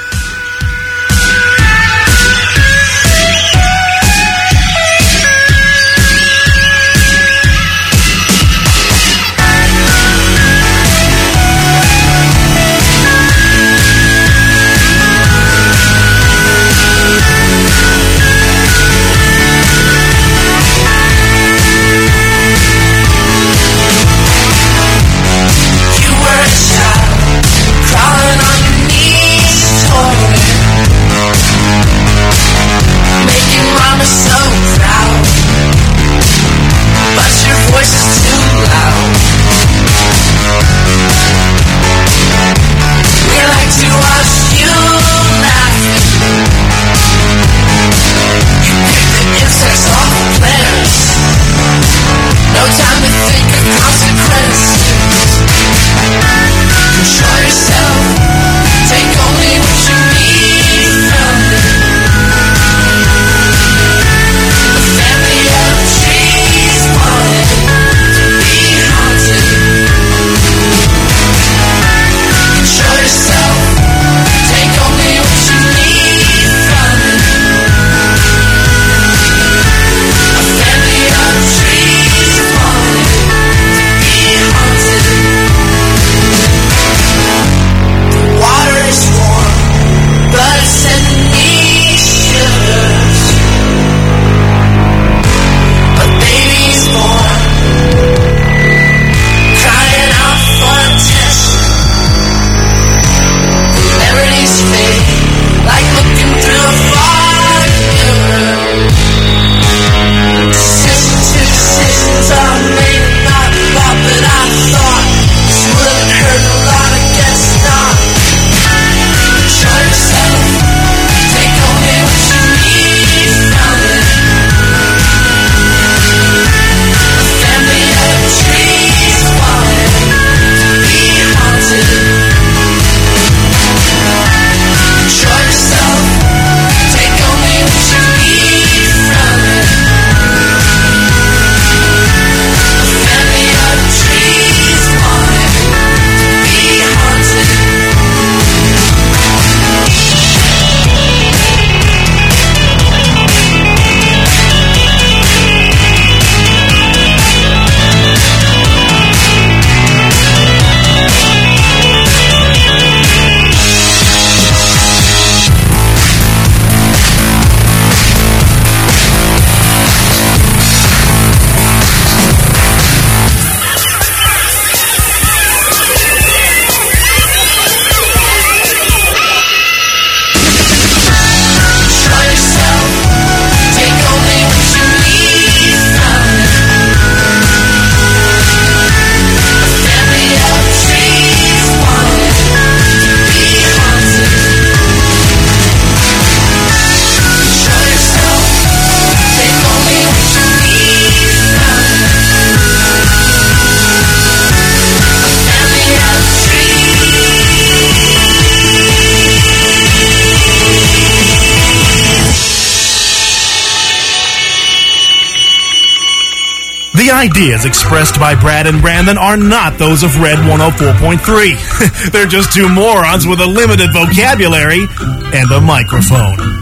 The ideas expressed by Brad and Brandon are not those of Red one oh four point three. They're just two morons with a limited vocabulary and a microphone.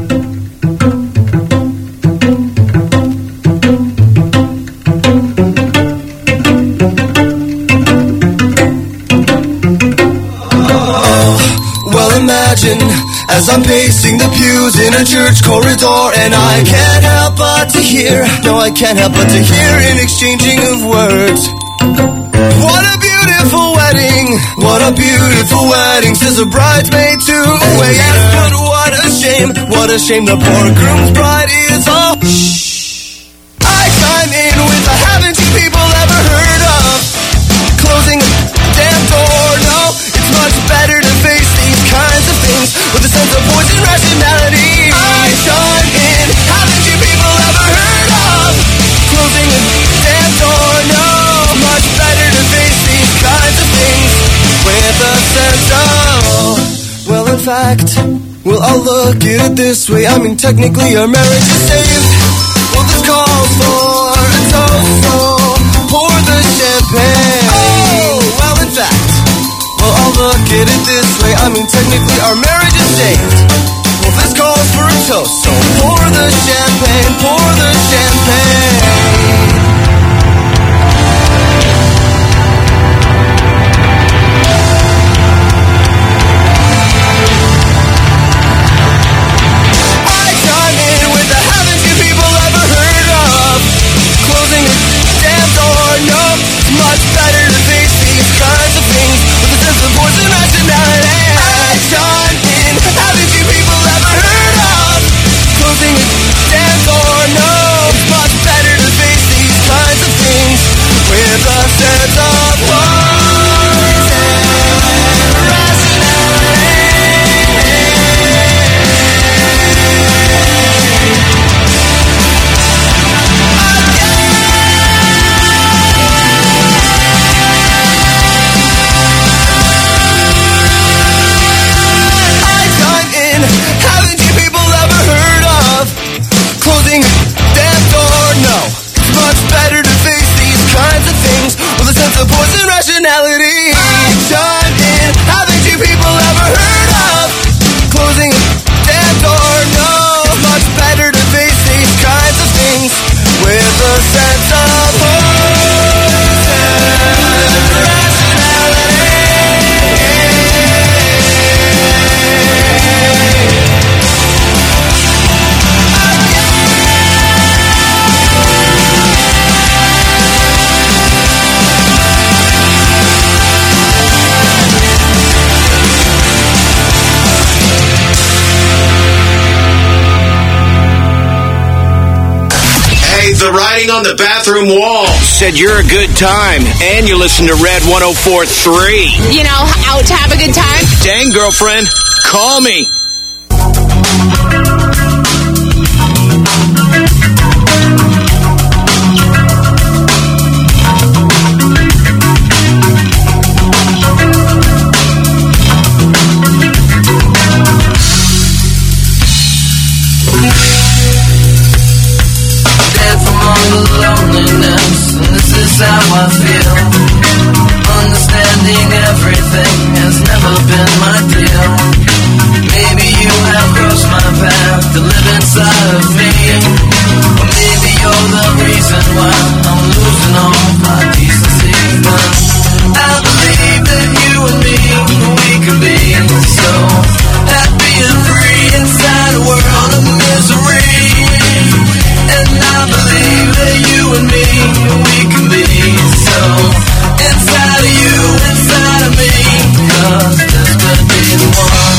Imagine as I'm pacing the pews in a church corridor, and I can't help but to hear, no, I can't help but to hear an exchanging of words. What a beautiful wedding, what a beautiful wedding, says a bridesmaid to a yes, but what a shame, what a shame the poor groom's bride is all. I chime in with a haven't you people ever heard of closing a damn door? No, it's much better to face these kinds of things with a sense of voice and rationality. I chime in, haven't you people ever heard of closing a damn door? No, much better to face these kinds of things fact, well, I'll look at it this way. I mean, technically our marriage is saved. Well, this calls for a toast, so pour the champagne. Oh, well, in fact, well, I'll look at it this way. I mean, technically our marriage is saved. Well, this calls for a toast, so pour the champagne, pour the champagne. Much better to face these kinds of things with a sense of force and rationality. I join in. Haven't you people ever heard of closing a damn door? No, it's much better to face these kinds of things with a sense of force and rationality. Haven't you people ever heard of closing a damn door? No, it's much better to face these kinds of things with a sense of force and rationality. I chime in. Haven't you people ever heard of closing a damn door? No, it's much better to face these kinds of things with a sense of force and rationality. The writing on the bathroom wall said you're a good time, and you listen to Red one oh four point three. You know, out to have a good time? Dang, girlfriend, call me. Loneliness, and this is how I feel. Understanding everything has never been my deal. Maybe you have crossed my path to live inside of me, or maybe you're the reason why I'm losing all my decency. But I believe that you and me, we can be so happy and free inside a world of misery. And I believe that you and me, we can be so inside of you, inside of me. Cause this could be the one.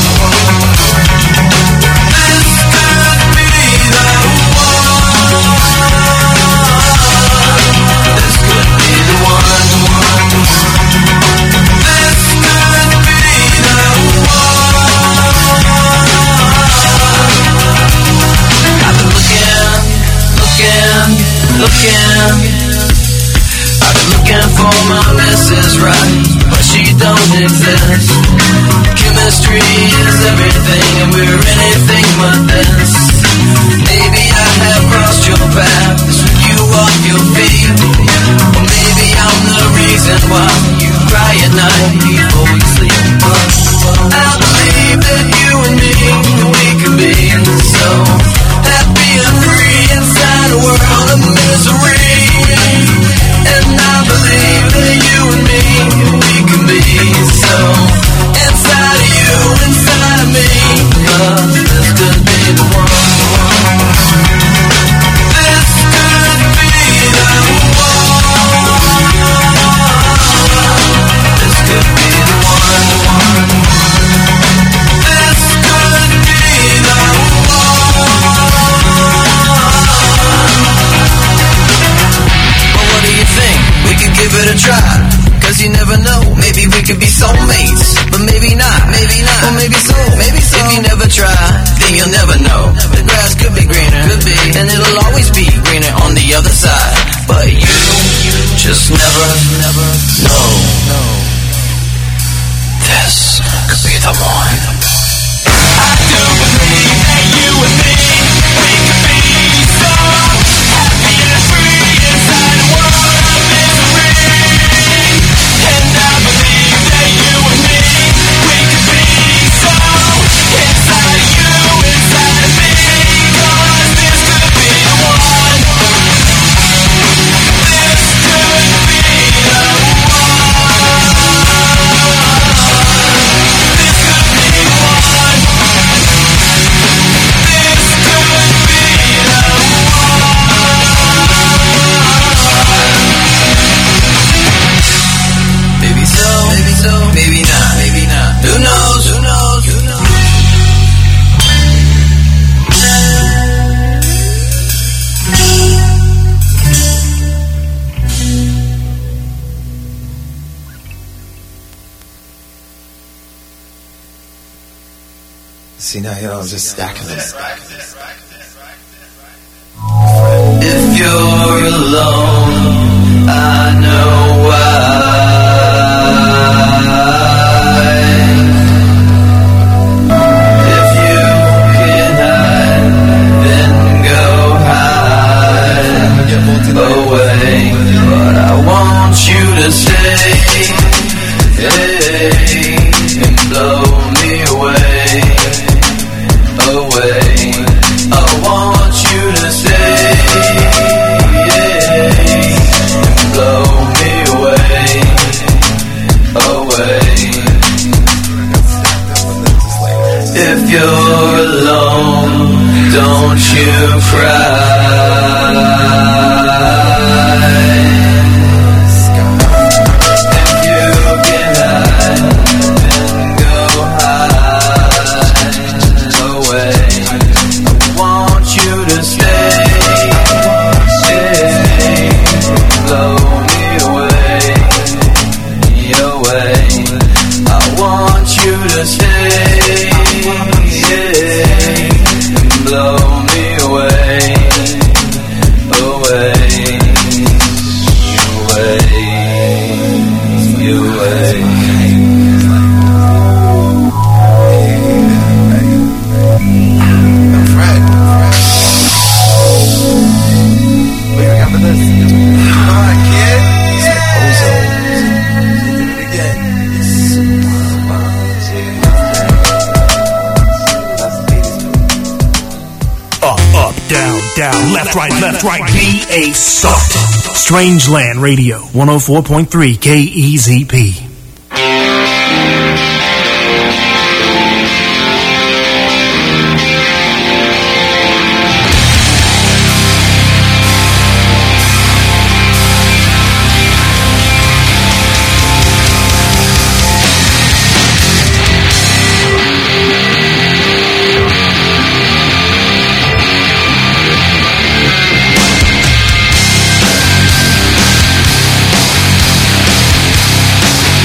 This could be the one. This could be the one. This could be the one. I've been looking, looking, looking. I've been looking for my Missus Right, but she don't exist. Chemistry is everything, and we're anything but this. Maybe I have crossed your path to sweep you off your feet, or maybe I'm the reason why you cry at night before you sleep. But I believe that you and me, we can be so happy and free inside a world of misery. And I believe that you and me, we can be so inside of you, inside of me. Cause this could be the one. This could be the one. This could be the one. This could be the one. What do you think? We could give it a try. Cause you never know, maybe we could be soulmates. But maybe not, maybe not. Or maybe so, maybe so. If you never try, then you'll never know. The grass could be greener, could be. And it'll always be greener on the other side. But you just never, never know. This could be the one. See, now y'all just stacking them. If you're alone, I know why. If you can hide, then go hide away. But I want you to stay, hey, and blow me away. Away. I want you to stay, yeah, and blow me away, away. If you're alone, don't you cry. If you can hide, then go hide away. I want you to stay, stay, blow me away, away. I want you to stay, yeah, and blow me away, away, away, away. Down, left, right, left, right, B A soft. Strangeland Radio, one oh four point three K E Z P. We'll be right back.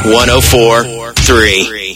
one oh four point three.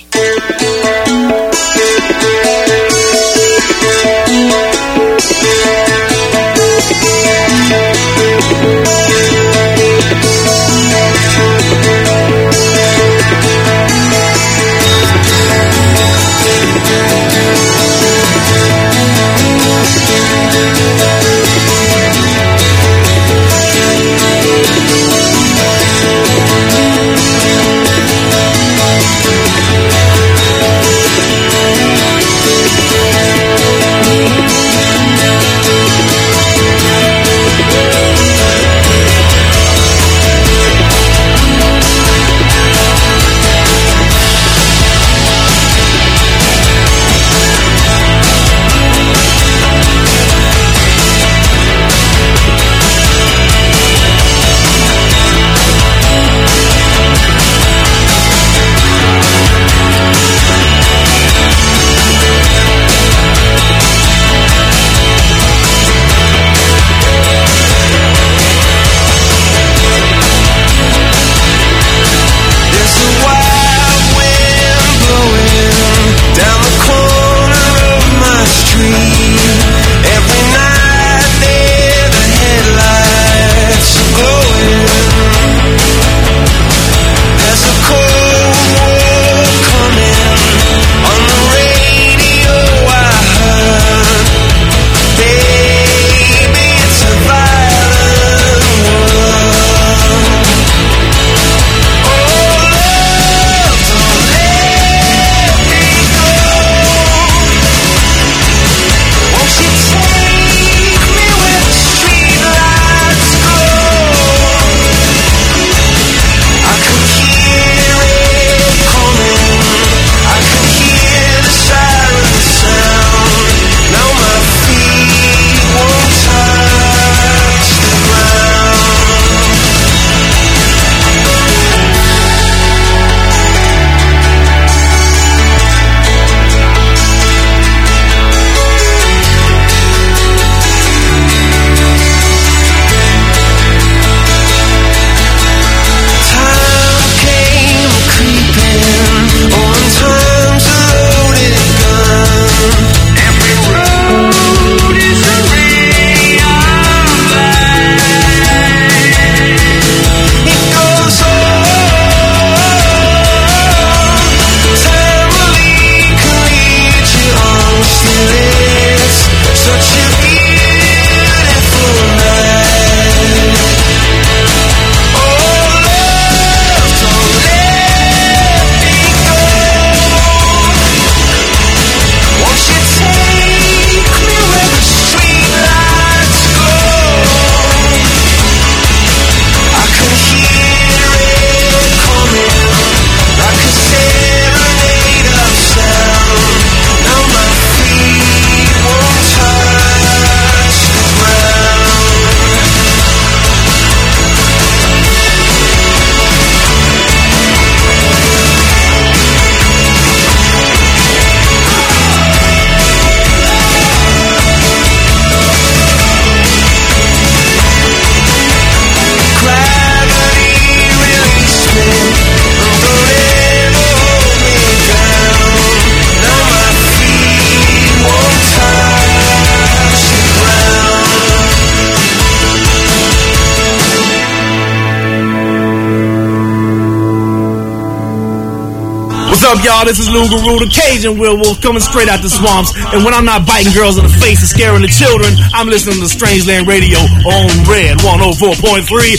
What's up, y'all? This is Lou Guru, the Cajun Werewolf, coming straight out the swamps. And when I'm not biting girls in the face and scaring the children, I'm listening to Strangeland Radio on Red one oh four point three.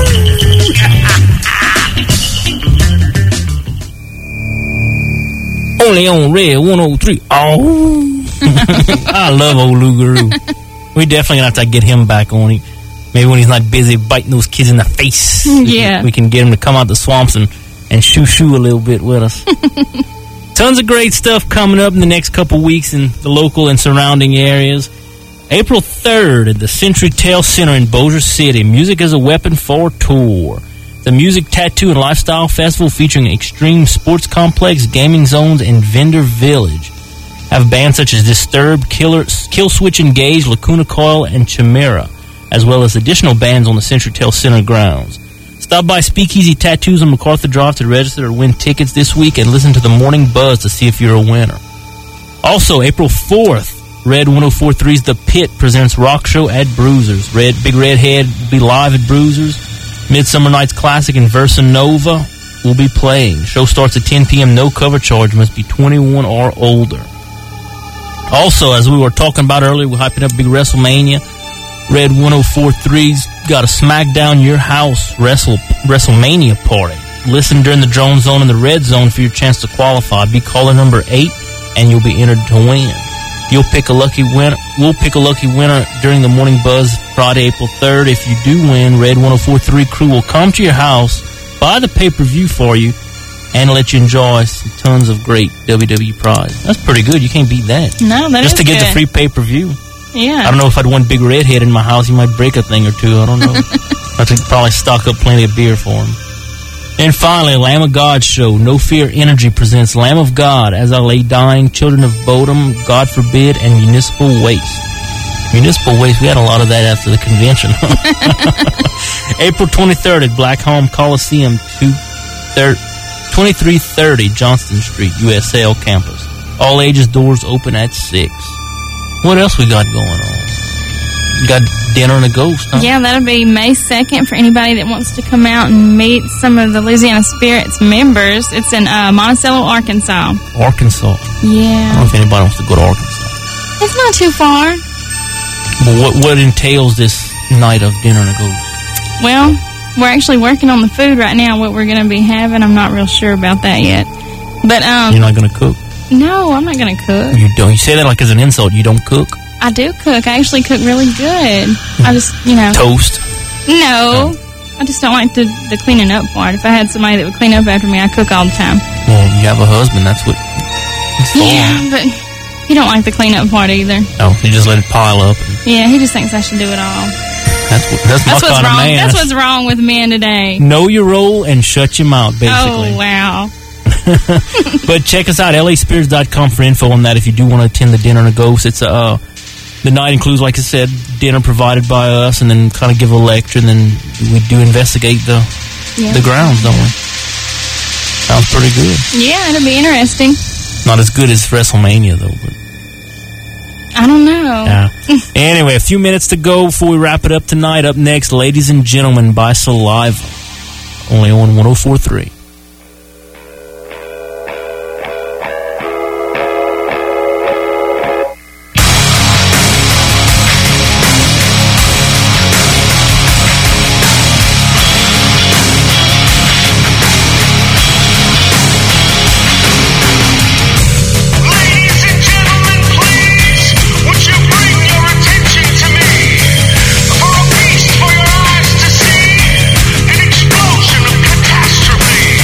Only on Red one oh three. Oh, I love old Lou Guru. We definitely gonna have to get him back on. Maybe when he's not busy biting those kids in the face, Yeah. we can get him to come out the swamps and and shoo shoo a little bit with us. Tons of great stuff coming up in the next couple weeks in the local and surrounding areas. April third at the Century Tail Center in Bossier City, Music as a Weapon for Tour. The Music, Tattoo, and Lifestyle Festival featuring Extreme Sports Complex, Gaming Zones, and Vendor Village. Have bands such as Disturbed, Killer, Killswitch Engage, Lacuna Coil, and Chimera, as well as additional bands on the Century Tail Center grounds. Stop by Speakeasy Tattoos on MacArthur Drive to register or win tickets this week and listen to the Morning Buzz to see if you're a winner. Also, April fourth, Red one oh four point three's The Pit presents Rock Show at Bruisers. Red Big Redhead will be live at Bruisers. Midsummer Night's Classic and Versa Nova will be playing. Show starts at ten p.m. No cover charge. Must be twenty-one or older. Also, as we were talking about earlier, we're hyping up big WrestleMania. Red one oh four point three's got a Smackdown Your House Wrestle, WrestleMania party. Listen during the Drone Zone and the Red Zone for your chance to qualify. Be caller number eight, and you'll be entered to win. You'll pick a lucky winner. We'll pick a lucky winner during the Morning Buzz Friday, April third. If you do win, Red one oh four point three crew will come to your house, buy the pay-per-view for you, and let you enjoy some tons of great W W E prizes. That's pretty good. You can't beat that. No, that Just is to get good. the free pay-per-view. Yeah. I don't know if I'd one Big Redhead in my house. He might break a thing or two. I don't know. I could probably stock up plenty of beer for him. And finally, Lamb of God show. No Fear Energy presents Lamb of God, As I Lay Dying, Children of Bodom, God Forbid, and Municipal Waste. Municipal Waste, we had a lot of that after the convention. April twenty-third at Blackholm Coliseum, twenty-three thirty Johnston Street, U S L campus. All ages doors open at six. What else we got going on? We got Dinner and a Ghost, huh? Yeah, that'll be May second for anybody that wants to come out and meet some of the Louisiana Spirits members. It's in uh, Monticello, Arkansas. Arkansas. Yeah. I don't know if anybody wants to go to Arkansas. It's not too far. But what, what entails this night of Dinner and a Ghost? Well, we're actually working on the food right now, what we're going to be having. I'm not real sure about that yet. But um, You're not going to cook? No, I'm not going to cook. You don't. You say that like as an insult. You don't cook? I do cook. I actually cook really good. I just, you know. Toast? No. I just don't like the, the cleaning up part. If I had somebody that would clean up after me, I cook all the time. Well, you have a husband. That's what it's for. Yeah, but he don't like the cleanup part either. Oh, you just let it pile up. And yeah, he just thinks I should do it all. That's what, that's my That's what's kind wrong. of man. That's what's wrong with men today. Know your role and shut your mouth, basically. Oh, wow. But check us out, L A spirits dot com for info on that if you do want to attend the Dinner and a Ghost. It's uh, the night includes, like I said, dinner provided by us, and then kind of give a lecture, and then we do investigate the Yeah. the grounds, don't we? Sounds pretty good. Yeah, it'll be interesting. Not as good as WrestleMania, though. But I don't know. yeah. Anyway, a few minutes to go before we wrap it up tonight. Up next, Ladies and Gentlemen by Saliva. Only on one oh four point three. For your eyes to see an explosion of catastrophe.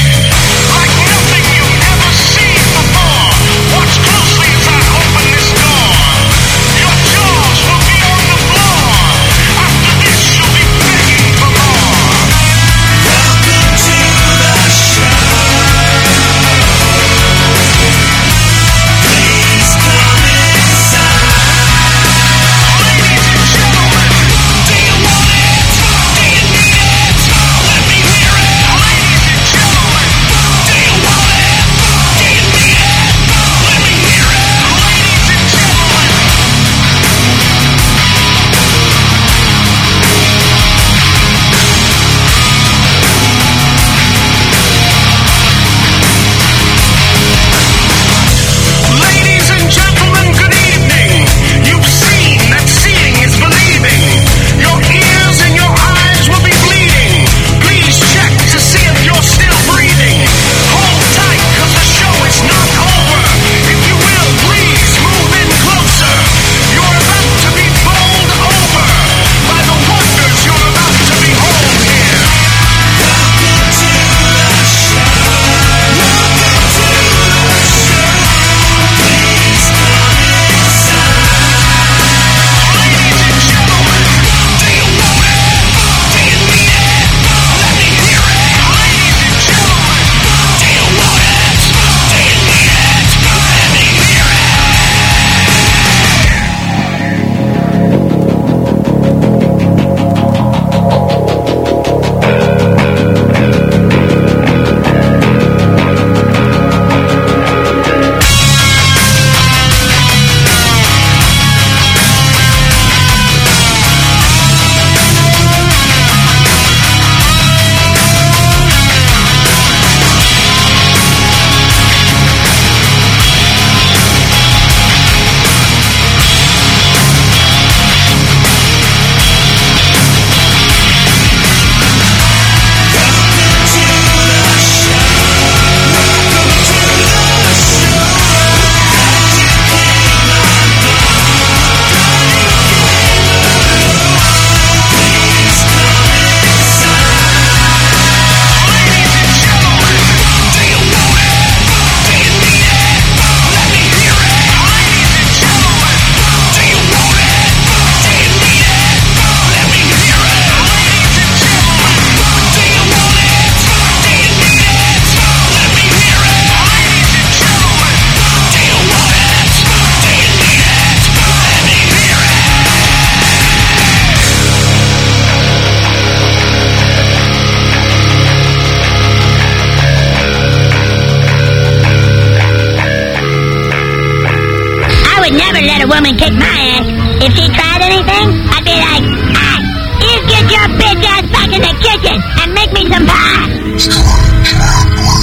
woman kick my ass. If she tried anything, I'd be like, hey, you get your bitch ass back in the kitchen and make me some pie.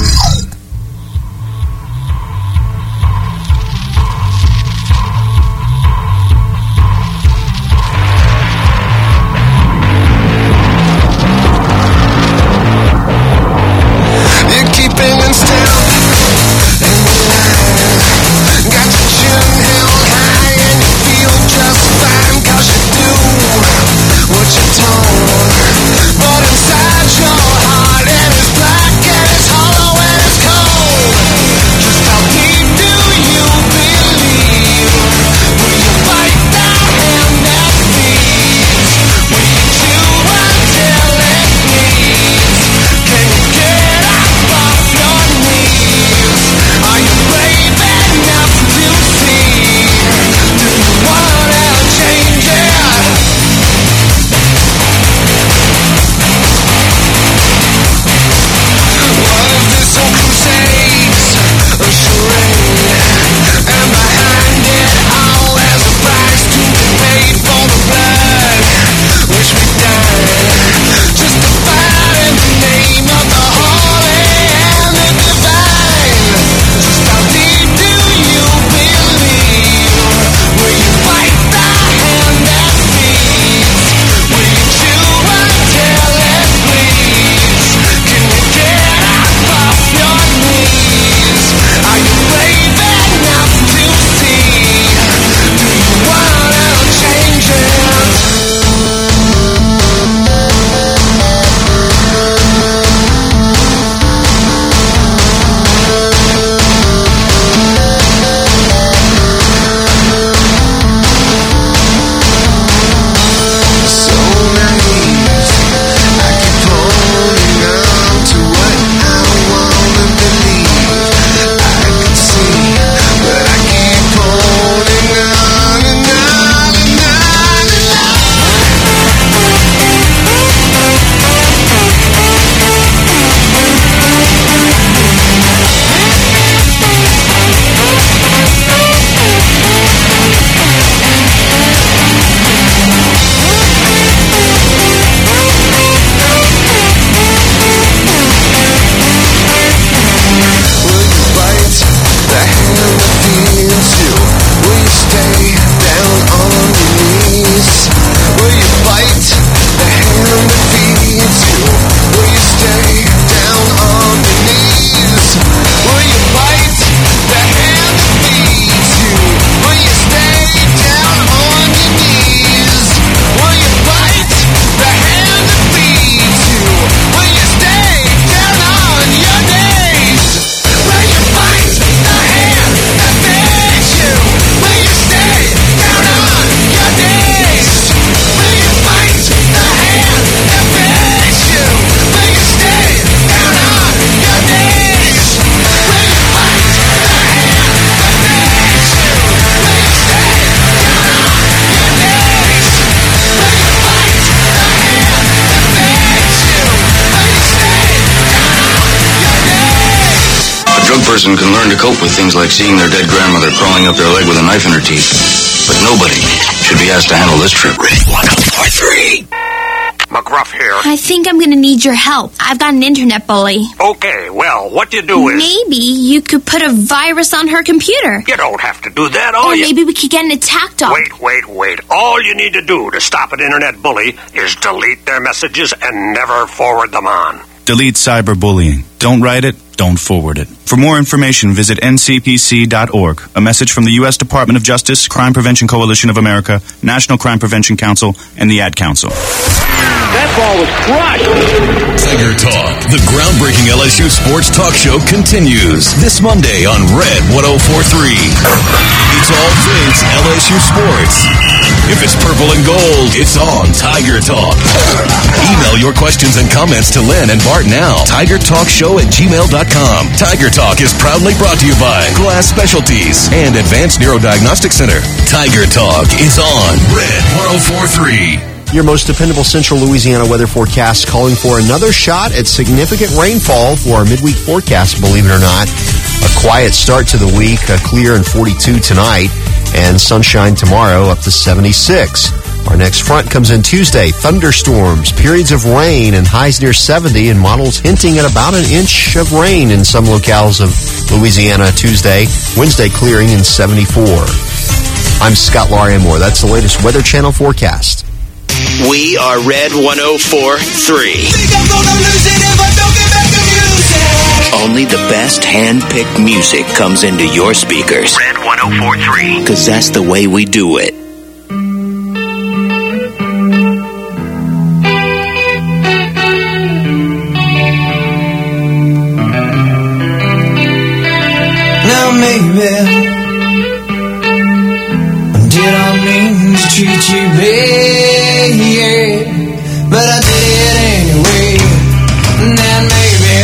You're keeping in step, and you got your chin held high, and you feel just fine, 'cause you do what you're told. But inside your heart, it is black, and it's hollow, and it's cold. Just how deep do you believe? Will you bite the hand that feeds? Will you chew until it bleeds? Can you get up off your knees? Are you brave enough to see? Do you wanna change it? What if this whole crusade's a charade? And behind it all there's a price to be paid for the blood which we died just to fight in the name of the holy and the divine. Just how deep do you believe? Will you bite the hand that feeds? Will you chew until it bleeds? Can you get up off your knees? Are you brave enough to see? Do you wanna change it? So naive, I keep holding on to what I wanna believe. I can see, but I keep holding on and on and on and Will you bite the hand that feeds you? Will you stay down on your knees? Will you bite the hand that feeds you? Will you stay down on your knees? Will you bite the hand that feeds you? Will you stay down on your knees? Will you bite the hand that feeds you? Will you stay down on your knees? Will you bite the hand that feeds you? Will you stay down on your knees? Will you bite the hand that feeds you? Will you stay down on your knees? Will you bite the hand that feeds you? Will you stay down on your knees? Will you bite the hand that feeds you? Will you stay down on your knees? A drug person can learn to cope with things like seeing their dead grandmother crawling up their leg with a knife in her teeth. But nobody should be asked to handle this trip. one oh four three. McGruff here. I think I'm gonna need your help. I've got an internet bully. Okay, well, what you do is... Maybe you could put a virus on her computer. You don't have to do that, all Or you... maybe we could get an attack dog. Wait, wait, wait. All you need to do to stop an internet bully is delete their messages and never forward them on. Delete cyberbullying. Don't write it, don't forward it. For more information, visit N C P C dot org. A message from the U S Department of Justice, Crime Prevention Coalition of America, National Crime Prevention Council, and the Ad Council. That ball was crushed. Tiger Talk, the groundbreaking L S U sports talk show continues this Monday on Red one oh four three. It's all things L S U sports. If it's purple and gold, it's on Tiger Talk. Email your questions and comments to Lynn and Bart now. Tiger Talk Show at gmail dot com. Tiger Talk is proudly brought to you by Glass Specialties and Advanced Neurodiagnostic Center. Tiger Talk is on Red one oh four three. Your most dependable central Louisiana weather forecast calling for another shot at significant rainfall for our midweek forecast, believe it or not. A quiet start to the week, a clear and forty-two tonight, and sunshine tomorrow up to seventy-six. Our next front comes in Tuesday. Thunderstorms, periods of rain, and highs near seventy, and models hinting at about an inch of rain in some locales of Louisiana Tuesday. Wednesday clearing in seventy-four. I'm Scott Larimore. That's the latest Weather Channel forecast. We are Red one oh four point three. Only the best hand-picked music comes into your speakers. Red one oh four point three. Because that's the way we do it. Now maybe did I mean to treat you bad, yeah, but I did it anyway. And then maybe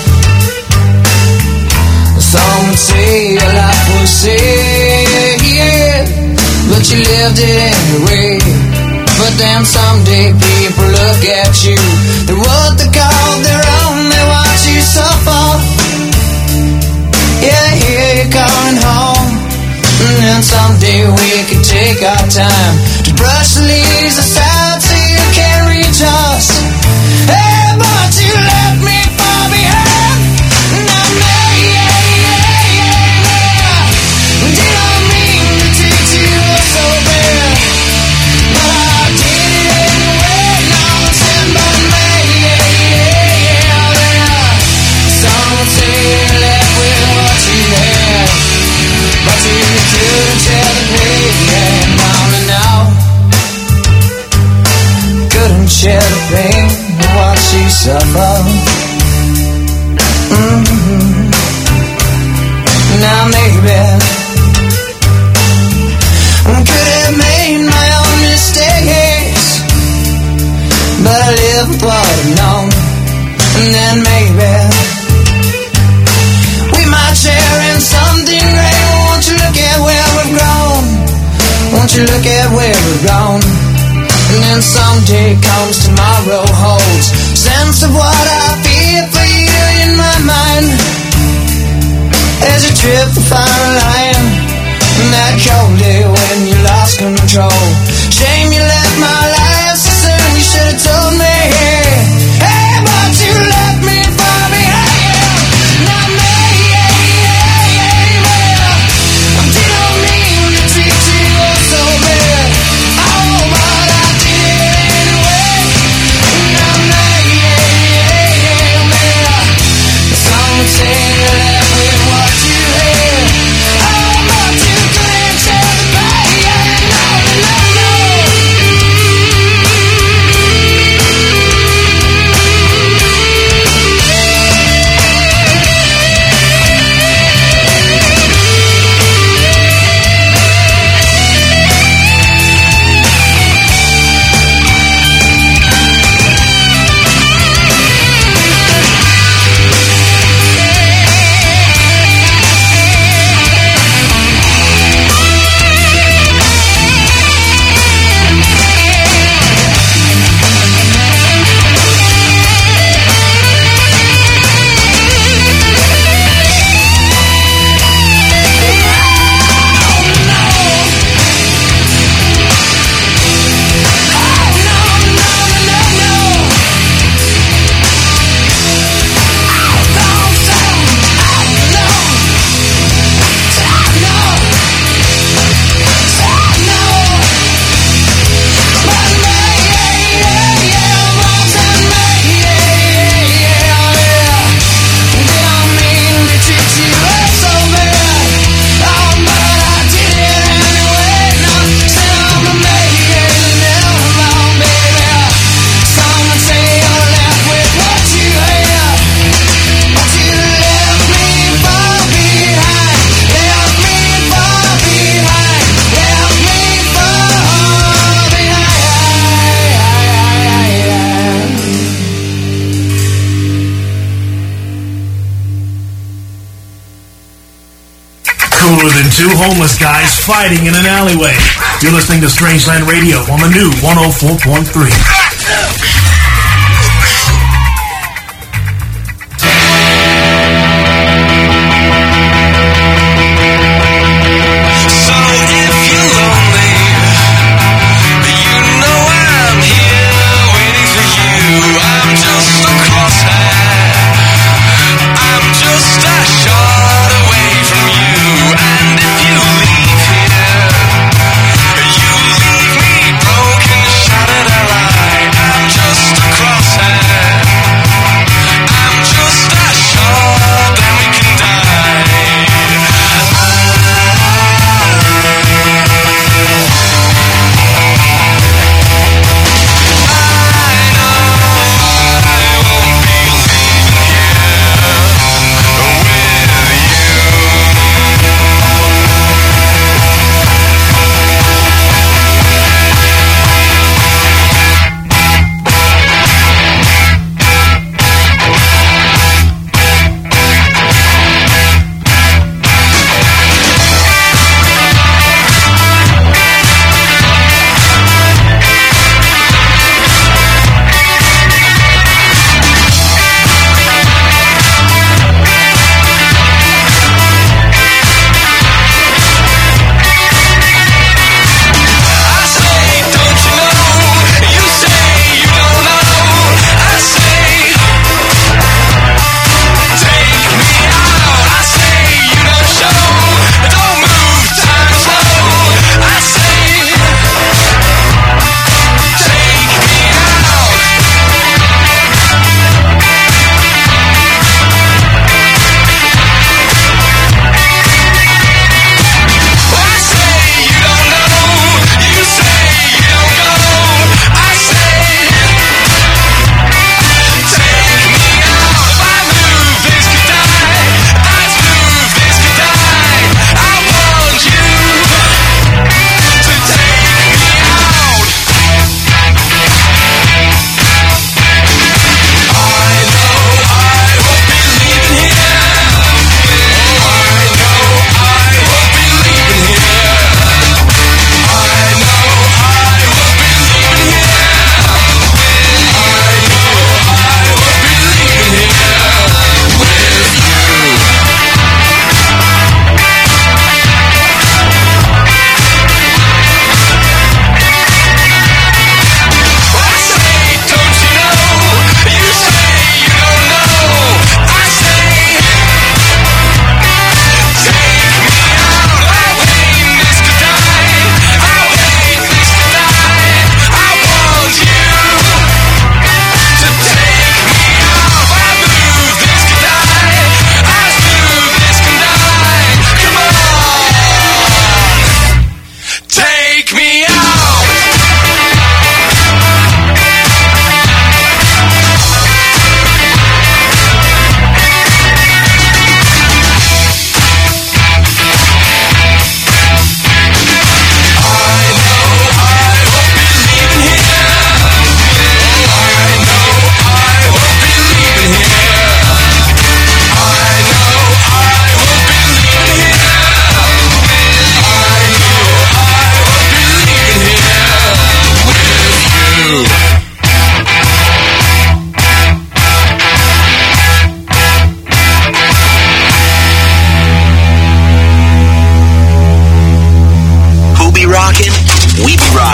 some would say your life was sad, yeah, but you lived it anyway. But then someday people look at you, they're what they call their own, they watch you suffer. Yeah, here you're coming home. And then someday we can take our time to brush the leaves aside so you can reach us. Hey, but you left me far behind. Now, yeah, yeah, yeah, yeah. Did I mean to treat you so bad? But I did it anyway. Now I'm stand by me. Yeah, yeah, yeah, yeah. Some would say you left with what you had, but you couldn't tell the pain, yeah, now and now. Couldn't share the pain of what she suffered. Mm-hmm. Now maybe I could have made my own mistakes, but I live with what I've known. And then maybe we might share in something great. Won't you look at where we've grown? Won't you look at where we've gone? And then someday comes tomorrow holds sense of what I feel for you in my mind. As you trip the fire line, and that cold day when you lost control. Shame you left my life so soon. You should have told me. Hey, but you left me far behind. Now me, yeah, yeah, yeah, yeah. I didn't mean to treat you so bad. Oh, but I did it anyway. Now me, yeah, yeah, yeah, yeah. Some would say you left with what you had. Oh, but you couldn't tell the pain. Yeah, no, no, no. Cooler than two homeless guys fighting in an alleyway. You're listening to Strangeland Radio on the new one oh four point three. So if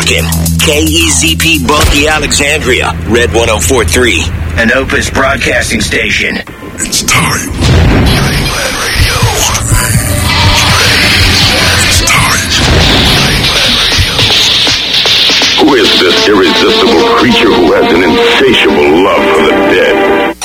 rockin'. K E Z P Bunkie Alexandria, Red one oh four point three. An Opus broadcasting station. It's time. Gangland Radio. It's time. Gangland Radio. Who is this irresistible creature who has an insatiable love for the dead?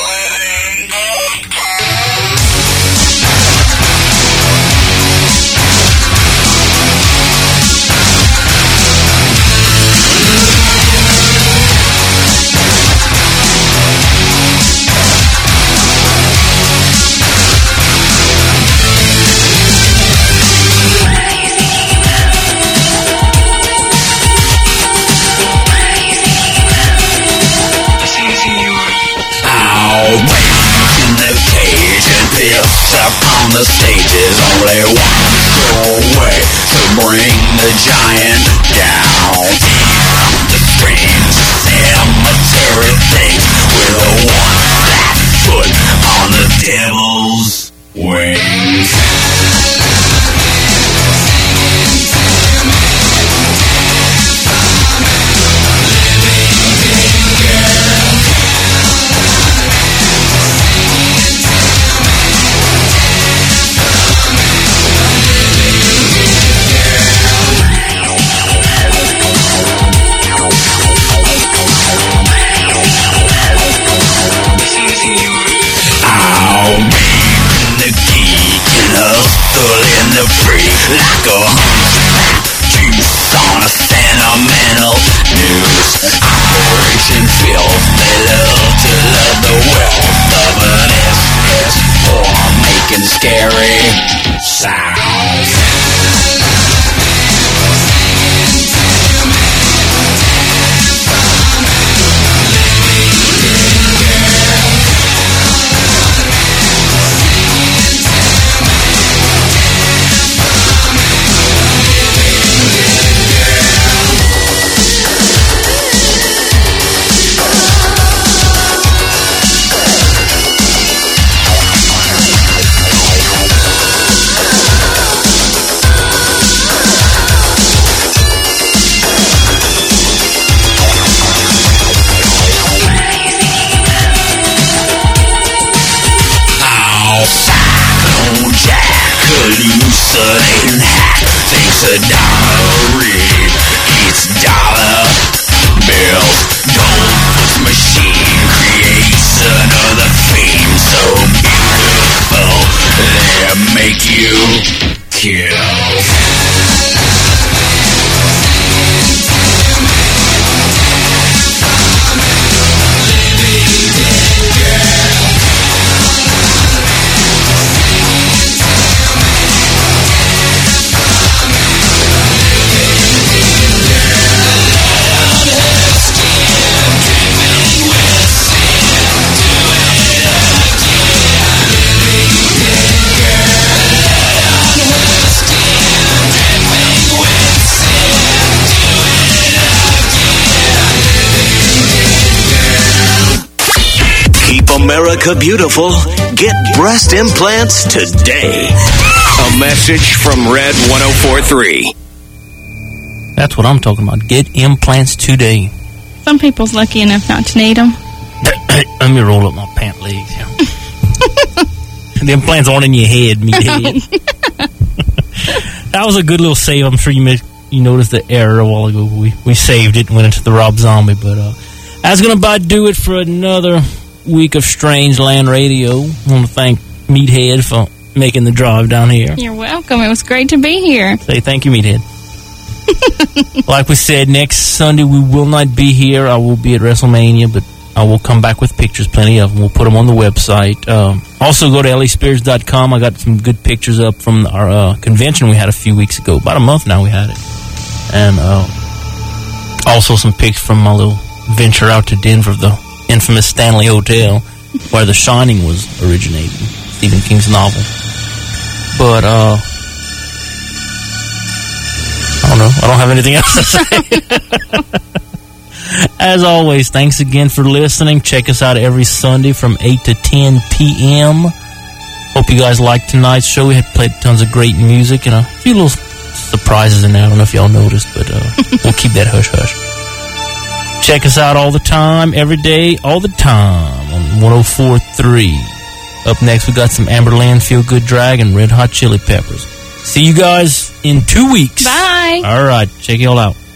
On the stage is only one way to bring the giant down. The strange cemetery things with a one flat foot on the devil's wings. In the free, like a hunchback, juice on a sentimental news. Operation Filth, they love to love the wealth of an S S for making scary sounds. Hallucinating hack thinks a dollar read eats dollar bills. Gold's machine creates another theme so beautiful they make you kill. America beautiful. Get breast implants today. A message from Red one oh four point three. That's what I'm talking about. Get implants today. Some people's lucky enough not to need them. Let me roll up my pant legs here. The implants aren't in your head, meathead. That was a good little save. I'm sure you made, you noticed the error a while ago. We we saved it and went into the Rob Zombie. But uh, that's going to about do it for another week of Strangeland Radio. I want to thank Meathead for making the drive down here. You're welcome. It was great to be here. Say thank you, Meathead. Like we said, next Sunday we will not be here. I will be at WrestleMania, but I will come back with pictures, plenty of them. We'll put them on the website. Um, also, go to L A Spears dot com. I got some good pictures up from our uh, convention we had a few weeks ago. About a month now we had it. And uh, also some pics from my little venture out to Denver, the infamous Stanley Hotel, where The Shining was originating, Stephen King's novel. But, uh, I don't know. I don't have anything else to say. As always, thanks again for listening. Check us out every Sunday from eight to ten p.m. Hope you guys liked tonight's show. We had played tons of great music and a few little surprises in there. I don't know if y'all noticed, but uh, we'll keep that hush-hush. Check us out all the time, every day, all the time on one oh four point three. Up next, we got some Amberland Feel Good Drag and Red Hot Chili Peppers. See you guys in two weeks. Bye. All right. Check y'all out.